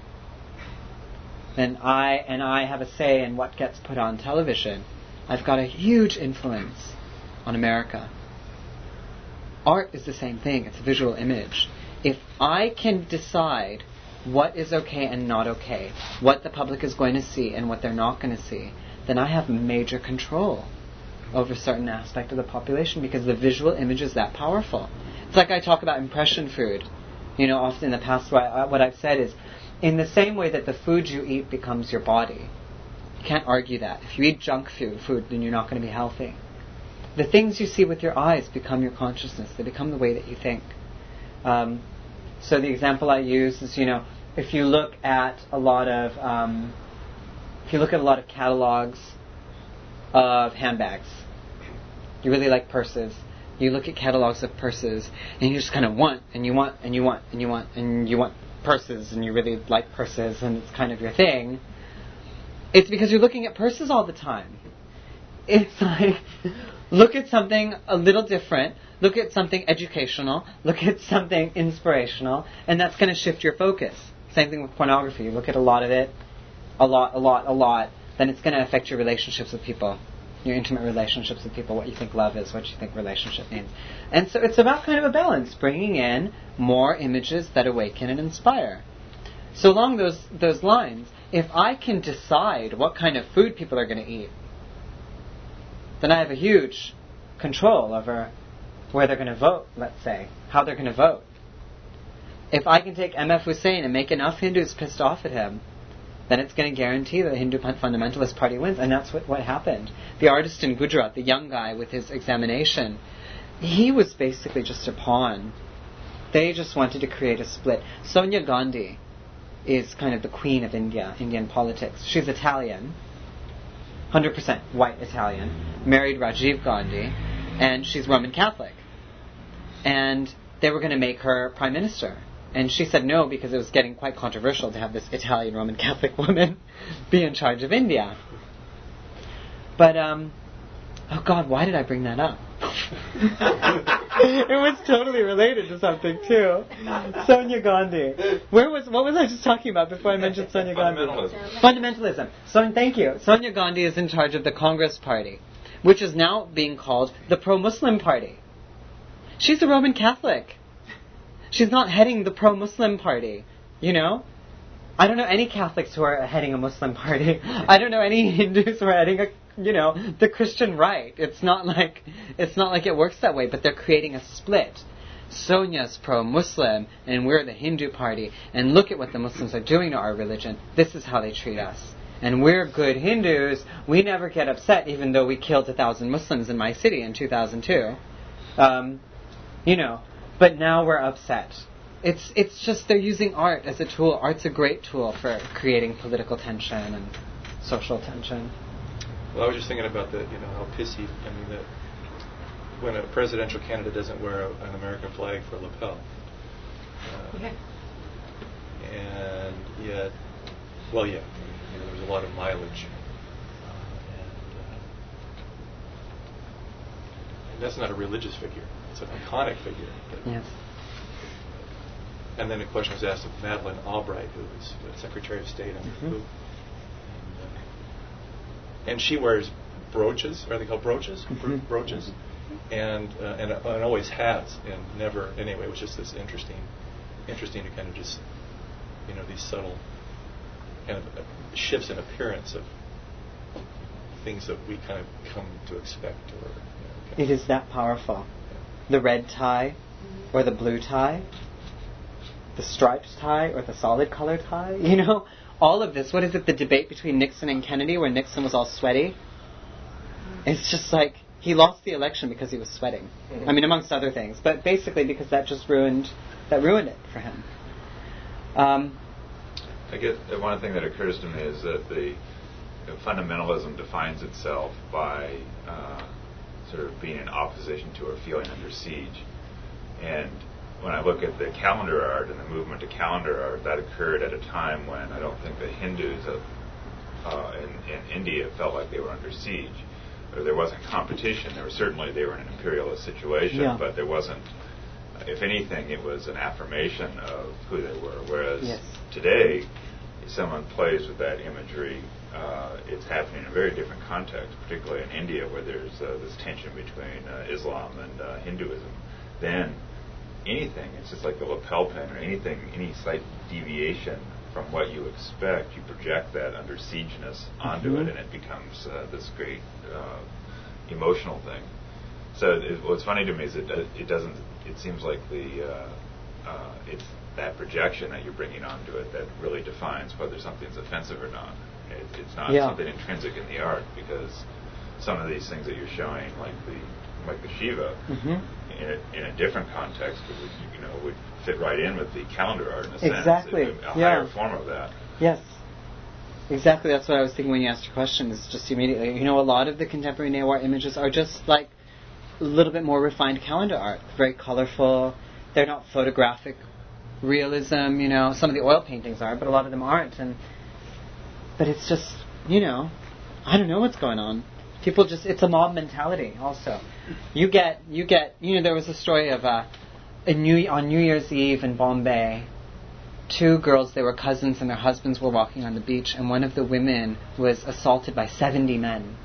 then I and I have a say in what gets put on television. I've got a huge influence on America. Art is the same thing. It's a visual image. If I can decide what is okay and not okay, what the public is going to see and what they're not going to see, then I have major control over a certain aspect of the population because the visual image is that powerful. It's like I talk about impression food. You know, often in the past what, I, what I've said is, in the same way that the food you eat becomes your body, you can't argue that. If you eat junk food, food then you're not going to be healthy. The things you see with your eyes become your consciousness. They become the way that you think. Um, so the example I use is, you know, if you look at a lot of, um, if you look at a lot of catalogs of handbags, you really like purses. You look at catalogs of purses, and you just kind of want, and you want, and you want, and you want, and you want purses, and you really like purses, and it's kind of your thing. It's because you're looking at purses all the time. It's like, look at something a little different, look at something educational, look at something inspirational, and that's going to shift your focus. Same thing with pornography. You look at a lot of it, a lot, a lot, a lot, then it's going to affect your relationships with people. Your intimate relationships with people, what you think love is, what you think relationship means. And so it's about kind of a balance, bringing in more images that awaken and inspire. So along those those lines, if I can decide what kind of food people are going to eat, then I have a huge control over where they're going to vote, let's say, how they're going to vote. If I can take M F Hussein and make enough Hindus pissed off at him, then it's going to guarantee that the Hindu fundamentalist party wins. And that's what, what happened. The artist in Gujarat, the young guy with his examination, he was basically just a pawn. They just wanted to create a split. Sonia Gandhi is kind of the queen of India, Indian politics. She's Italian, one hundred percent white Italian, married Rajiv Gandhi, and she's Roman Catholic. And they were going to make her prime minister. And she said no because it was getting quite controversial to have this Italian Roman Catholic woman be in charge of India. But, um, oh God, why did I bring that up? It was totally related to something too. Sonia Gandhi. Where was, what was I just talking about before I mentioned Sonia Gandhi? Fundamentalism. Fundamentalism. So, thank you. Sonia Gandhi is in charge of the Congress Party, which is now being called the pro-Muslim Party. She's a Roman Catholic. She's not heading the pro-Muslim party, you know? I don't know any Catholics who are heading a Muslim party. I don't know any Hindus who are heading a, you know, the Christian right. It's not like, it's not like it works that way, but they're creating a split. Sonia's pro-Muslim, and we're the Hindu party, and look at what the Muslims are doing to our religion. This is how they treat us. And we're good Hindus. We never get upset, even though we killed a thousand Muslims in my city in two thousand two. Um, you know... But now we're upset. it's it's just they're using art as a tool. Art's a great tool for creating political tension and social tension. Well, I was just thinking about the, you know, how pissy, I mean, that when a presidential candidate doesn't wear a, an American flag for a lapel. Uh, Yeah. And yet, well, yeah, you know, there was a lot of mileage. Uh, and, uh, and that's not a religious figure. It's an iconic figure. But, Yes. And then a question was asked of Madeleine Albright, who was uh, Secretary of State under Mm-hmm. who. And, uh, and she wears brooches, are they called brooches? Mm-hmm. Brooches. And, uh, and and always has, and never, anyway, it was just this interesting, interesting to kind of just, you know, these subtle kind of uh, shifts in appearance of things that we kind of come to expect. Or, you know, kind It of, is that powerful. yeah. The red tie or the blue tie, the striped tie or the solid color tie, you know, all of this. What is it, the debate between Nixon and Kennedy where Nixon was all sweaty? It's just like he lost the election because he was sweating. I mean, amongst other things, but basically because that just ruined that ruined it for him. Um, I guess uh, one thing that occurs to me is that the you know, fundamentalism defines itself by uh, sort of being in opposition to or feeling under siege. And when I look at the calendar art and the movement to calendar art, that occurred at a time when I don't think the Hindus of, uh, in, in India felt like they were under siege. Or there wasn't competition. There was certainly they were in an imperialist situation, Yeah. but there wasn't. If anything, it was an affirmation of who they were. Whereas Yes. today, if someone plays with that imagery, uh, it's happening in a very different context, particularly in India, where there's uh, this tension between uh, Islam and uh, Hinduism. Then anything, it's just like the lapel pin or anything, any slight deviation from what you expect, you project that under siegeness onto Mm-hmm. it, and it becomes uh, this great uh, emotional thing. So it, what's funny to me is it, it doesn't. It seems like the uh, uh, it's that projection that you're bringing onto it that really defines whether something's offensive or not. It, it's not Yeah. something intrinsic in the art, because some of these things that you're showing, like the like the Shiva, mm-hmm. in a, in a different context, it would, you know, would fit right in with the calendar art in a sense. Exactly. It, a Yeah. higher form of that. Yes. Exactly, that's what I was thinking when you asked your question, is just immediately, you know, a lot of the contemporary neo-art images are just like a little bit more refined calendar art. Very colorful. They're not photographic realism, you know. Some of the oil paintings are, but a lot of them aren't. And But it's just, you know, I don't know what's going on. People just, it's a mob mentality also. You get, you get, you know, there was a story of uh, a New, on New Year's Eve in Bombay, two girls, they were cousins, and their husbands were walking on the beach, and one of the women was assaulted by seventy men.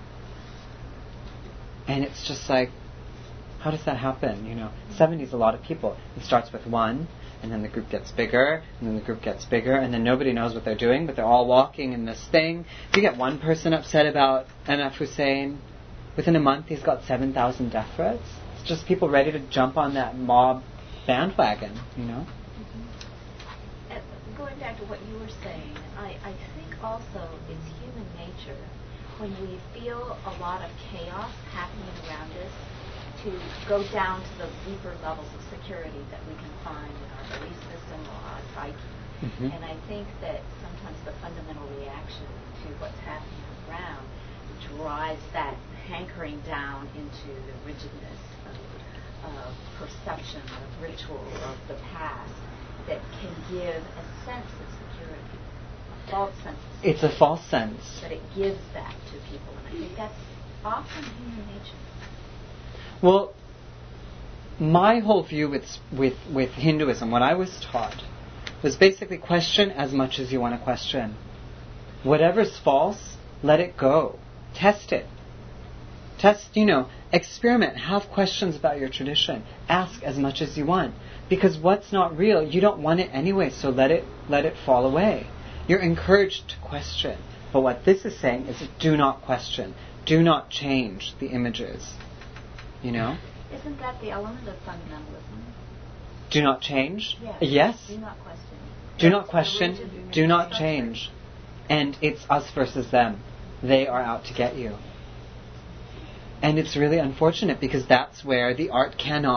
And it's just like, how does that happen? You know, seventy is a lot of people. It starts with one, and then the group gets bigger, and then the group gets bigger, and then nobody knows what they're doing, but they're all walking in this thing. If you get one person upset about M F Hussein, within a month he's got seven thousand death threats. It's just people ready to jump on that mob bandwagon, you know? Uh, Going back to what you were saying, I, I think also it's human nature when we feel a lot of chaos happening around us to go down to those deeper levels of security that we can find in our belief system or our psyche. Mm-hmm. And I think that sometimes the fundamental reaction to what's happening around drives that hankering down into the rigidness of, of perception, of ritual, of the past, that can give a sense of security, a false sense of security. It's a false sense. But it gives that to people, and I think that's often human nature. Well, my whole view with, with, with Hinduism, what I was taught, was basically question as much as you want to question. Whatever's false, let it go. Test it. Test, you know, experiment. Have questions about your tradition. Ask as much as you want. Because what's not real, you don't want it anyway, so let it let it fall away. You're encouraged to question. But what this is saying is do not question. Do not change the images. You know? Isn't that the element of fundamentalism? Do not change? Yes. Yes. Do not question. Do not question. Do not change. And it's us versus them. They are out to get you. And it's really unfortunate because that's where the art cannot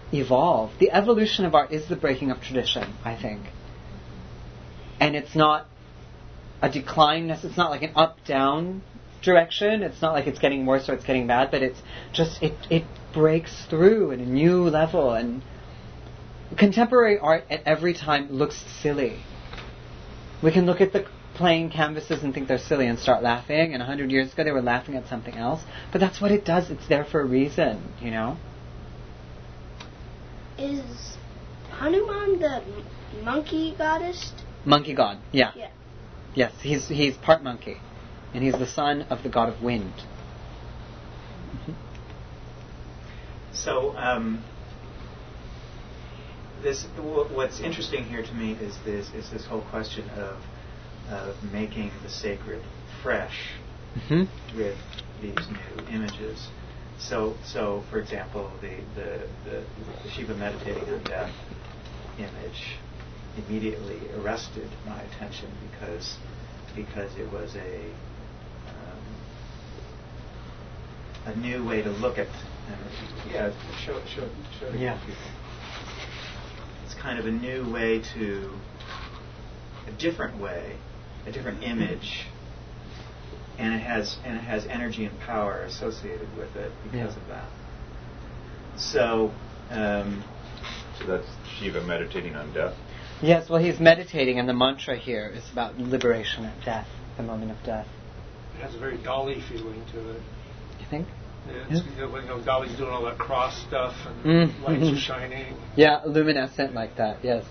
evolve. The evolution of art is the breaking of tradition, I think. And it's not a decline, it's not like an up-down direction. It's not like it's getting worse or it's getting bad, but it's just, it, it breaks through at a new level. And contemporary art at every time looks silly. We can look at the plain canvases and think they're silly and start laughing, and a hundred years ago they were laughing at something else. But that's what it does. It's there for a reason, you know? Is Hanuman the m- monkey goddess? Monkey god, yeah. Yeah. Yes, he's he's part monkey. And he's the son of the god of wind. Mm-hmm. So, um, this w- what's interesting here to me is this is this whole question of of making the sacred fresh Mm-hmm. with these new images. So, so for example, the the, the, the Shiva meditating on death image immediately arrested my attention because because it was a um, a new way to look at. Uh, yeah, show show show it Yeah. to people. It's kind of a new way to a different way, a different image, and it has and it has energy and power associated with it because Yeah. of that. So. Um, So that's Shiva meditating on death. Yes, well, he's meditating, and the mantra here is about liberation at death, the moment of death. It has a very Dali feeling to it. You think? Yeah, it's, you know, when, you know, Dali's doing all that cross stuff and Mm. lights are shining. Yeah, luminescent like that. Yes.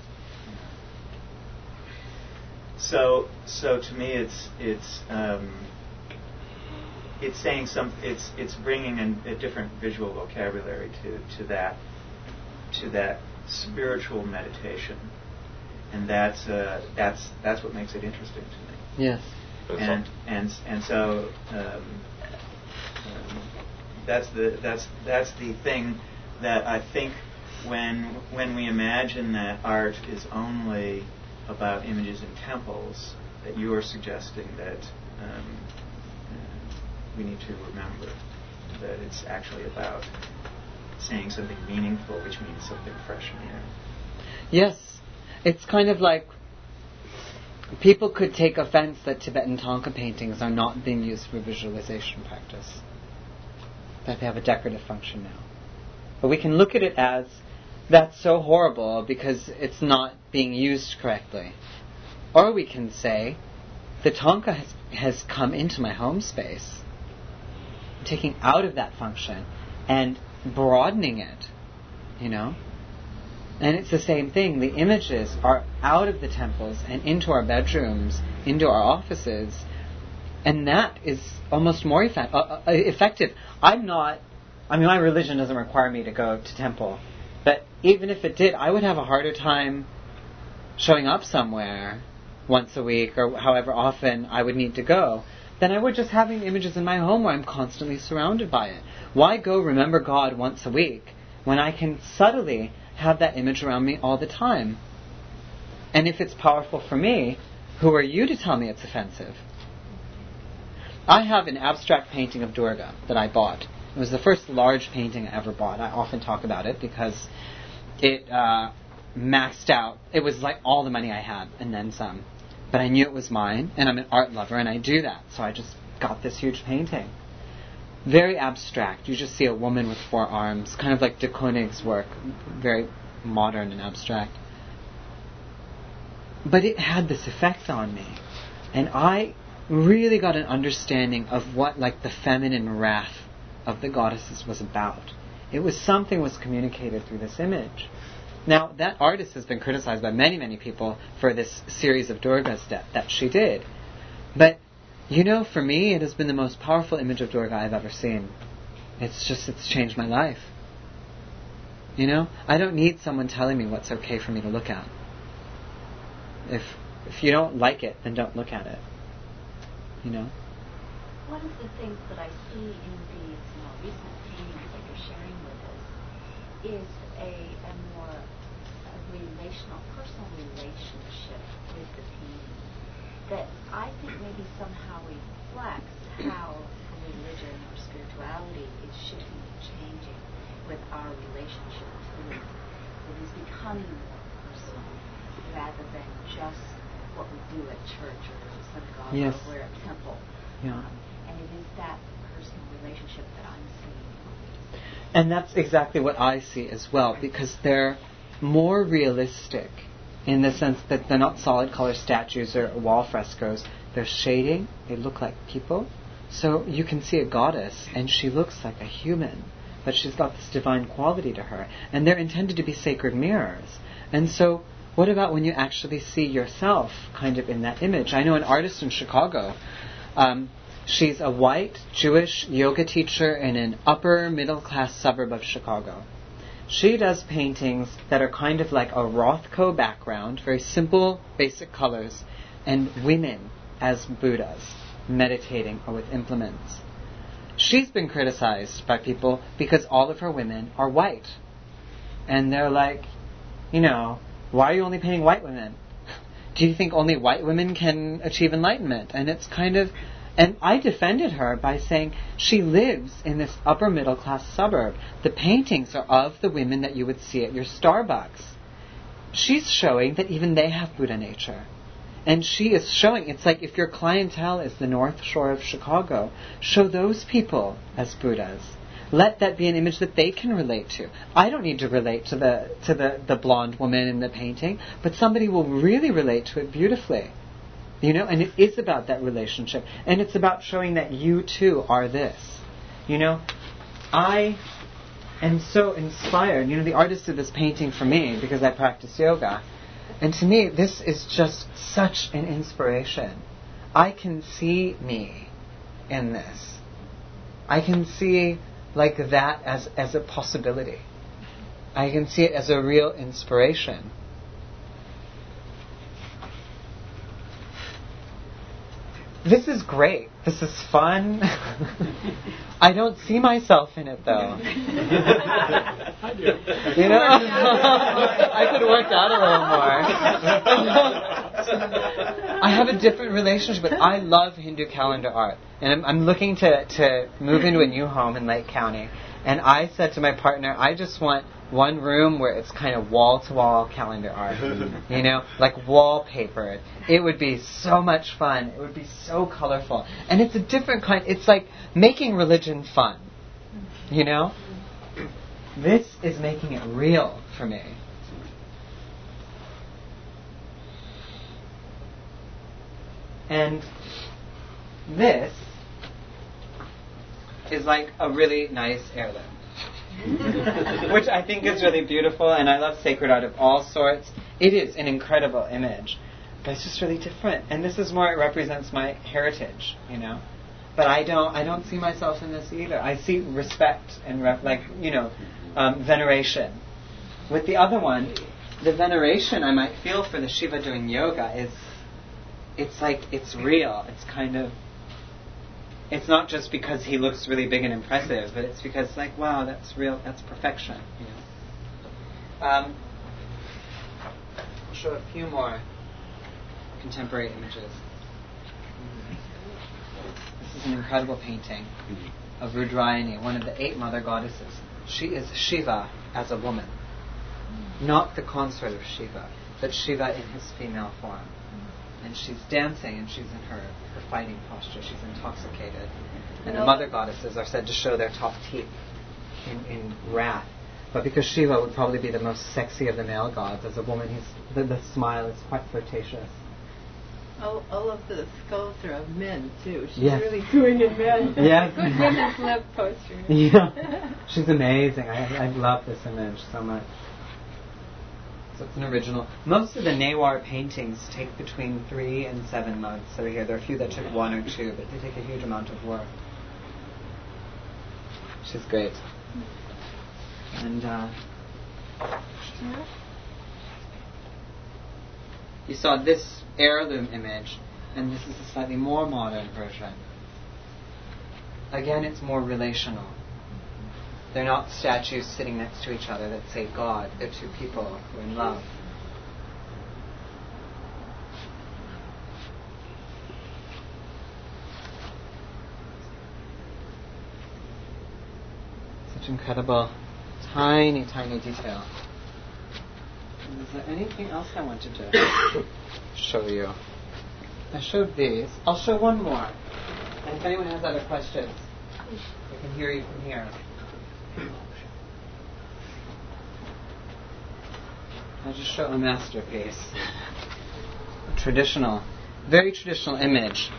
So, so to me, it's it's um, it's saying some. It's it's bringing in a different visual vocabulary to, to that to that spiritual meditation, and that's uh, that's that's what makes it interesting to me. Yes. And and and so um, um, that's the that's that's the thing that I think when when we imagine that art is only about images in temples, that you are suggesting that um, uh, we need to remember that it's actually about saying something meaningful, which means something fresh and new. Yes. It's kind of like people could take offense that Tibetan Thangka paintings are not being used for visualization practice, that they have a decorative function now. But we can look at it as that's so horrible because it's not being used correctly. Or we can say the Thangka has, has come into my home space, taking out of that function and broadening it, you know? And it's the same thing. The images are out of the temples and into our bedrooms, into our offices, and that is almost more effect- uh, uh, effective. I'm not, I mean, my religion doesn't require me to go to temple, but even if it did, I would have a harder time showing up somewhere once a week or however often I would need to go than I would just having images in my home where I'm constantly surrounded by it. Why go remember God once a week when I can subtly have that image around me all the time? And if it's powerful for me, who are you to tell me it's offensive? I have an abstract painting of Durga that I bought. It was the first large painting I ever bought. I often talk about it because it uh, maxed out. It was like all the money I had and then some. But I knew it was mine, and I'm an art lover, and I do that. So I just got this huge painting. Very abstract. You just see a woman with four arms, kind of like de Koonig's work, very modern and abstract. But it had this effect on me, and I really got an understanding of what like the feminine wrath of the goddesses was about. It was something was communicated through this image. Now, that artist has been criticized by many, many people for this series of Durgas that, that she did. But, you know, for me, it has been the most powerful image of Durga I've ever seen. It's just, it's changed my life. You know? I don't need someone telling me what's okay for me to look at. If if you don't like it, then don't look at it. You know? One of the things that I see in these more recent paintings that you're sharing with us is a, a more a relational, personal relationship with the painting that I think maybe somehow reflects how religion or spirituality is shifting and changing with our relationship to it. becoming more personal rather than just what we do at church or synagogue Yes. or we're at temple. Yeah. Um, and it is that personal relationship that I'm seeing. And that's exactly what I see as well, because they're more realistic in the sense that they're not solid color statues or wall frescoes. They're shading. They look like people. So you can see a goddess, and she looks like a human, but she's got this divine quality to her. And they're intended to be sacred mirrors. And so what about when you actually see yourself kind of in that image? I know an artist in Chicago. Um, she's a white Jewish yoga teacher in an upper middle class suburb of Chicago. She does paintings that are kind of like a Rothko background, very simple, basic colors, and women as Buddhas, meditating or with implements. She's been criticized by people because all of her women are white. And they're like, you know, why are you only painting white women? Do you think only white women can achieve enlightenment? And it's kind of... And I defended her by saying she lives in this upper middle class suburb. The paintings are of the women that you would see at your Starbucks. She's showing that even they have Buddha nature. And she is showing, it's like if your clientele is the North Shore of Chicago, show those people as Buddhas. Let that be an image that they can relate to. I don't need to relate to the to the, the blonde woman in the painting, but somebody will really relate to it beautifully. You know, and it is about that relationship. And it's about showing that you too are this. You know, I am so inspired. You know, the artist did this painting for me because I practice yoga. And to me, this is just such an inspiration. I can see me in this. I can see like that as, as a possibility. I can see it as a real inspiration. This is great. This is fun. I don't see myself in it, though. I do. You know? I could work out a little more. I have a different relationship, but I love Hindu calendar art. And I'm, I'm looking to, to move into a new home in Lake County. And I said to my partner, I just want one room where it's kind of wall-to-wall calendar art. You know, like wallpapered. It would be so much fun. It would be so colorful. And it's a different kind. It's like making religion fun. You know? This is making it real for me. And this is like a really nice heirloom. Which I think is really beautiful, and I love sacred art of all sorts. It is an incredible image, but it's just really different. And this is more, it represents my heritage, you know. But I don't, I don't see myself in this either. I see respect and rep, like, you know, um, veneration. With the other one, the veneration I might feel for the Shiva doing yoga is, it's like it's real. It's kind of. It's not just because he looks really big and impressive, but it's because, like, wow, that's real, that's perfection. You know? um, I'll show a few more contemporary images. This is an incredible painting of Rudrayani, one of the eight mother goddesses. She is Shiva as a woman, not the consort of Shiva, but Shiva in his female form. And she's dancing, and she's in her, her fighting posture. She's intoxicated. And the mother goddesses are said to show their top teeth in, in wrath. But because Shiva would probably be the most sexy of the male gods, as a woman, he's, the, the smile is quite flirtatious. All, all of the skulls are of men, too. She's Yes. really good in men. Yes. Good women's lip poster. Yeah. She's amazing. I, I love this image so much. So it's an original. Most of the Newar paintings take between three and seven months. So here, there are a few that took one or two, but they take a huge amount of work. She's great. And uh, you saw this heirloom image, and this is a slightly more modern version. Again, it's more relational. They're not statues sitting next to each other that say God. They're two people who are in love. Such incredible, tiny, tiny detail. Is there anything else I wanted to show you? I showed these. I'll show one more. And if anyone has other questions, I can hear you from here. I'll just show a masterpiece. A traditional, very traditional image.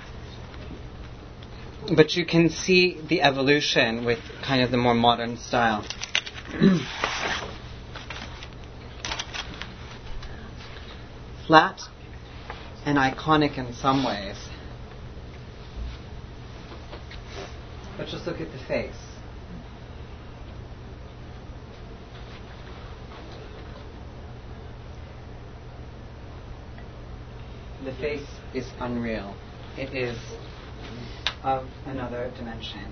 But you can see the evolution with kind of the more modern style. Flat and iconic in some ways. But just look at the face. The face is unreal. It is of another dimension.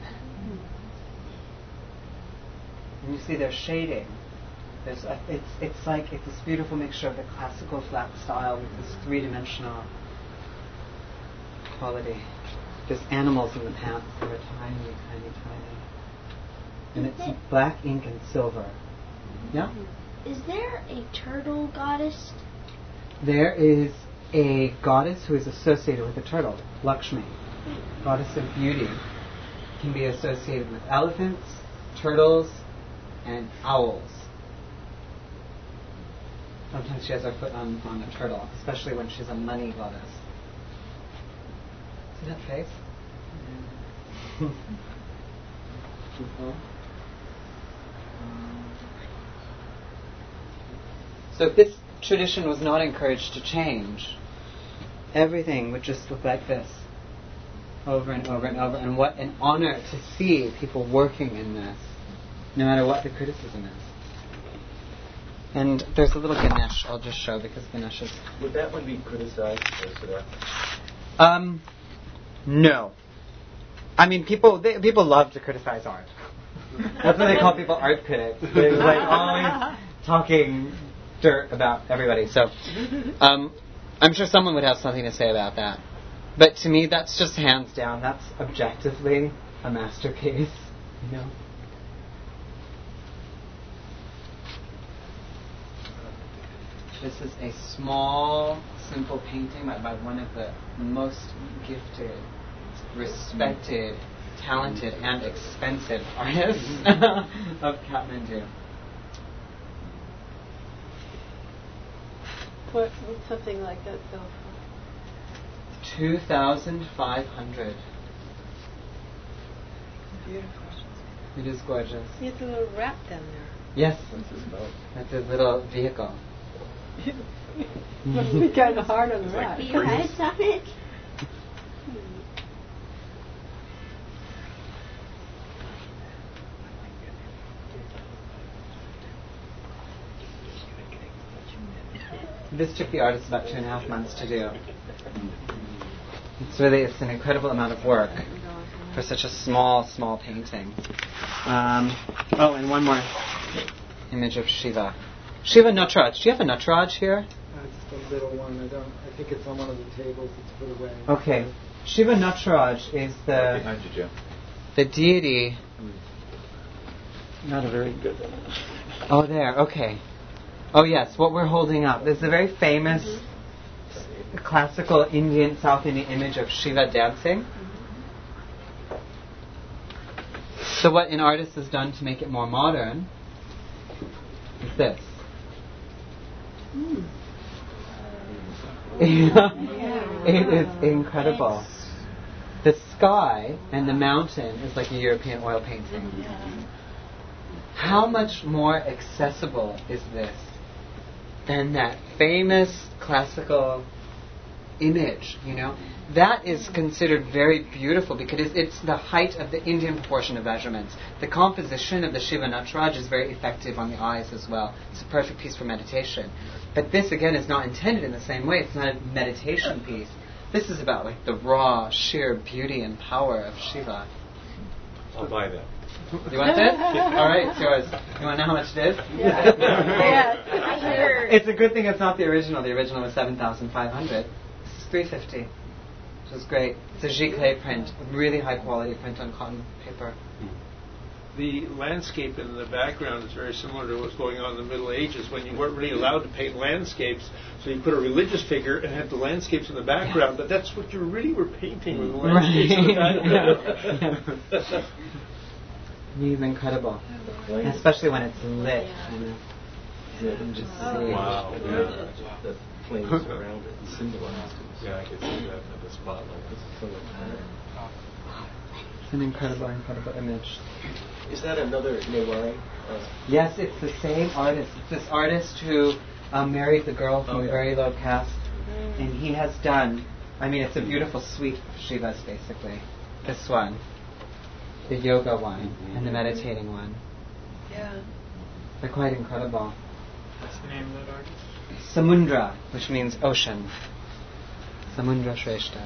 And you see there's shading. There's a, it's it's like it's this beautiful mixture of the classical flat style with this three-dimensional quality. There's animals in the pants that are tiny, tiny, tiny. And it's black ink and silver. Yeah? Is there a turtle goddess? There is a goddess who is associated with a turtle, Lakshmi. Goddess of beauty. Can be associated with elephants, turtles, and owls. Sometimes she has her foot on, on a turtle, especially when she's a money goddess. See that face? So if this tradition was not encouraged to change, everything would just look like this, over and over and over. And what an honor to see people working in this, no matter what the criticism is. And there's a little Ganesh I'll just show because Ganesh is... Would that one be criticized? Or um, no. I mean, people they, people love to criticize art. That's what they call people art critics. They're like always talking dirt about everybody. So, um, I'm sure someone would have something to say about that. But to me, that's just hands down. That's objectively a masterpiece. You know. This is a small, simple painting by, by one of the most gifted, respected, talented, and expensive artists of Kathmandu. What would something like that sell for? Two thousand five hundred. Beautiful. It is gorgeous. He has a little wrap down there. Yes, that's his little vehicle. Must be kind of hard on the wrap. Do you have something? This took the artist about two and a half months to do. It's really it's an incredible amount of work for such a small, small painting. Um, oh, and one more image of Shiva. Shiva Nataraj. Do you have a Nataraj here? Uh, just a little one. I don't. I think it's on one of the tables. It's put away. Okay. Shiva Nataraj is the Right behind you, Jim. the deity. Not a very good one. Oh, there. Okay. Oh, yes. What we're holding up. There's a very famous mm-hmm. classical Indian, South Indian image of Shiva dancing. Mm-hmm. So what an artist has done to make it more modern is this. Mm. It is incredible. The sky and the mountain is like a European oil painting. How much more accessible is this than that famous classical image, you know? That is considered very beautiful because it's, it's the height of the Indian proportion of measurements. The composition of the Shiva Nataraj is very effective on the eyes as well. It's a perfect piece for meditation. But this, again, is not intended in the same way. It's not a meditation piece. This is about like the raw, sheer beauty and power of Shiva. I'll buy that. You want this? All right, it's yours. You want to know how much it is? Yeah. Yeah. It's a good thing it's not the original. The original was seven thousand five hundred. This is three fifty, which is great. It's a giclée print, really high quality print on cotton paper. the landscape in the background is very similar to what's going on in the Middle Ages when you weren't really allowed to paint landscapes. So you put a religious figure and had the landscapes in the background, but that's what you really were painting with the landscapes in the background. Yeah. He's incredible, especially when it's lit. And you can just see. Wow. Yeah. The flames around it symbolized it. Yeah, I could see that at the spotlight. This is so much. It's an incredible, incredible image. Is that another Newari? Uh, Yes, it's the same artist. It's this artist who um, married the girl from Oh, a yeah. very low caste, and he has done. I mean, it's a beautiful suite of Shivas, basically. This one, the yoga one, and the meditating one. Yeah. They're quite incredible. What's the name of that artist? Samundra, which means ocean. Samundra Shrestha.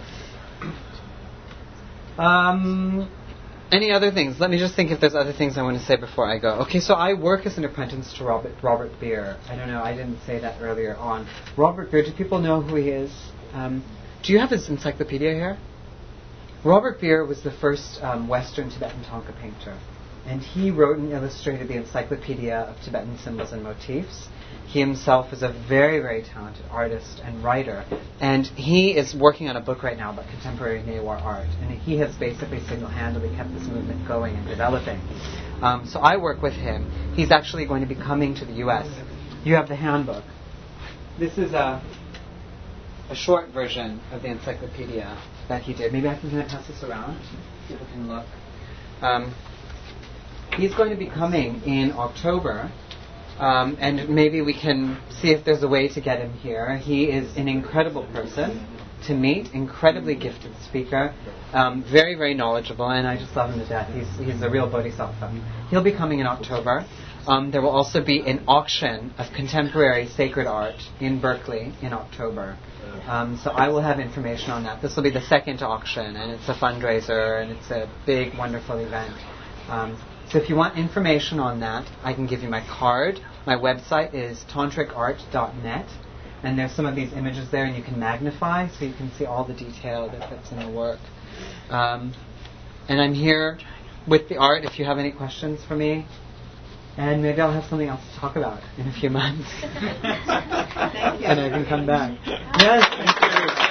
Um, any other things? Let me just think if there's other things I want to say before I go. Okay, so I work as an apprentice to Robert Robert Beer. I don't know, I didn't say that earlier on. Robert Beer, do people know who he is? Um, do you have his encyclopedia here? Robert Beer was the first um, Western Tibetan Thangka painter, and he wrote and illustrated the Encyclopedia of Tibetan Symbols and Motifs. He himself is a very, very talented artist and writer, and he is working on a book right now about contemporary Newar art, and he has basically single-handedly kept this movement going and developing. Um, so I work with him. He's actually going to be coming to the U S. You have the handbook. This is a a short version of the encyclopedia that he did. Maybe I can kind of pass this around. People can look. Um, he's going to be coming in October. Um, and maybe we can see if there's a way to get him here. He is an incredible person to meet, incredibly gifted speaker, um, very, very knowledgeable, and I just love him to death. He's, he's a real bodhisattva. He'll be coming in October. Um, there will also be an auction of contemporary sacred art in Berkeley in October. Um, so I will have information on that. This will be the second auction, and it's a fundraiser, and it's a big, wonderful event. Um, So if you want information on that, I can give you my card. My website is tantric art dot net, and there's some of these images there, and you can magnify so you can see all the detail that, that's in the work. Um, and I'm here with the art if you have any questions for me. And maybe I'll have something else to talk about in a few months. Thank you. And I can come back. Yes, thank you.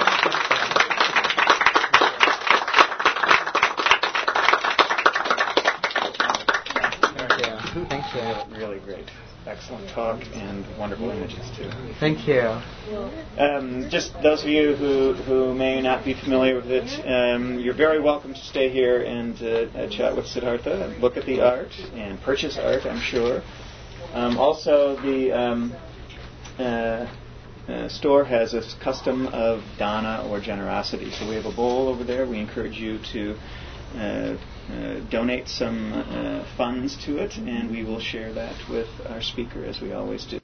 Thank you. Really great. Excellent talk and wonderful images, too. Thank you. Um, just those of you who, who may not be familiar with it, um, you're very welcome to stay here and uh, uh, chat with Siddhartha, look at the art, and purchase art, I'm sure. Um, also, the um, uh, uh, store has a custom of dana or generosity. So we have a bowl over there. We encourage you to Uh, uh, donate some uh, funds to it, and we will share that with our speaker as we always do.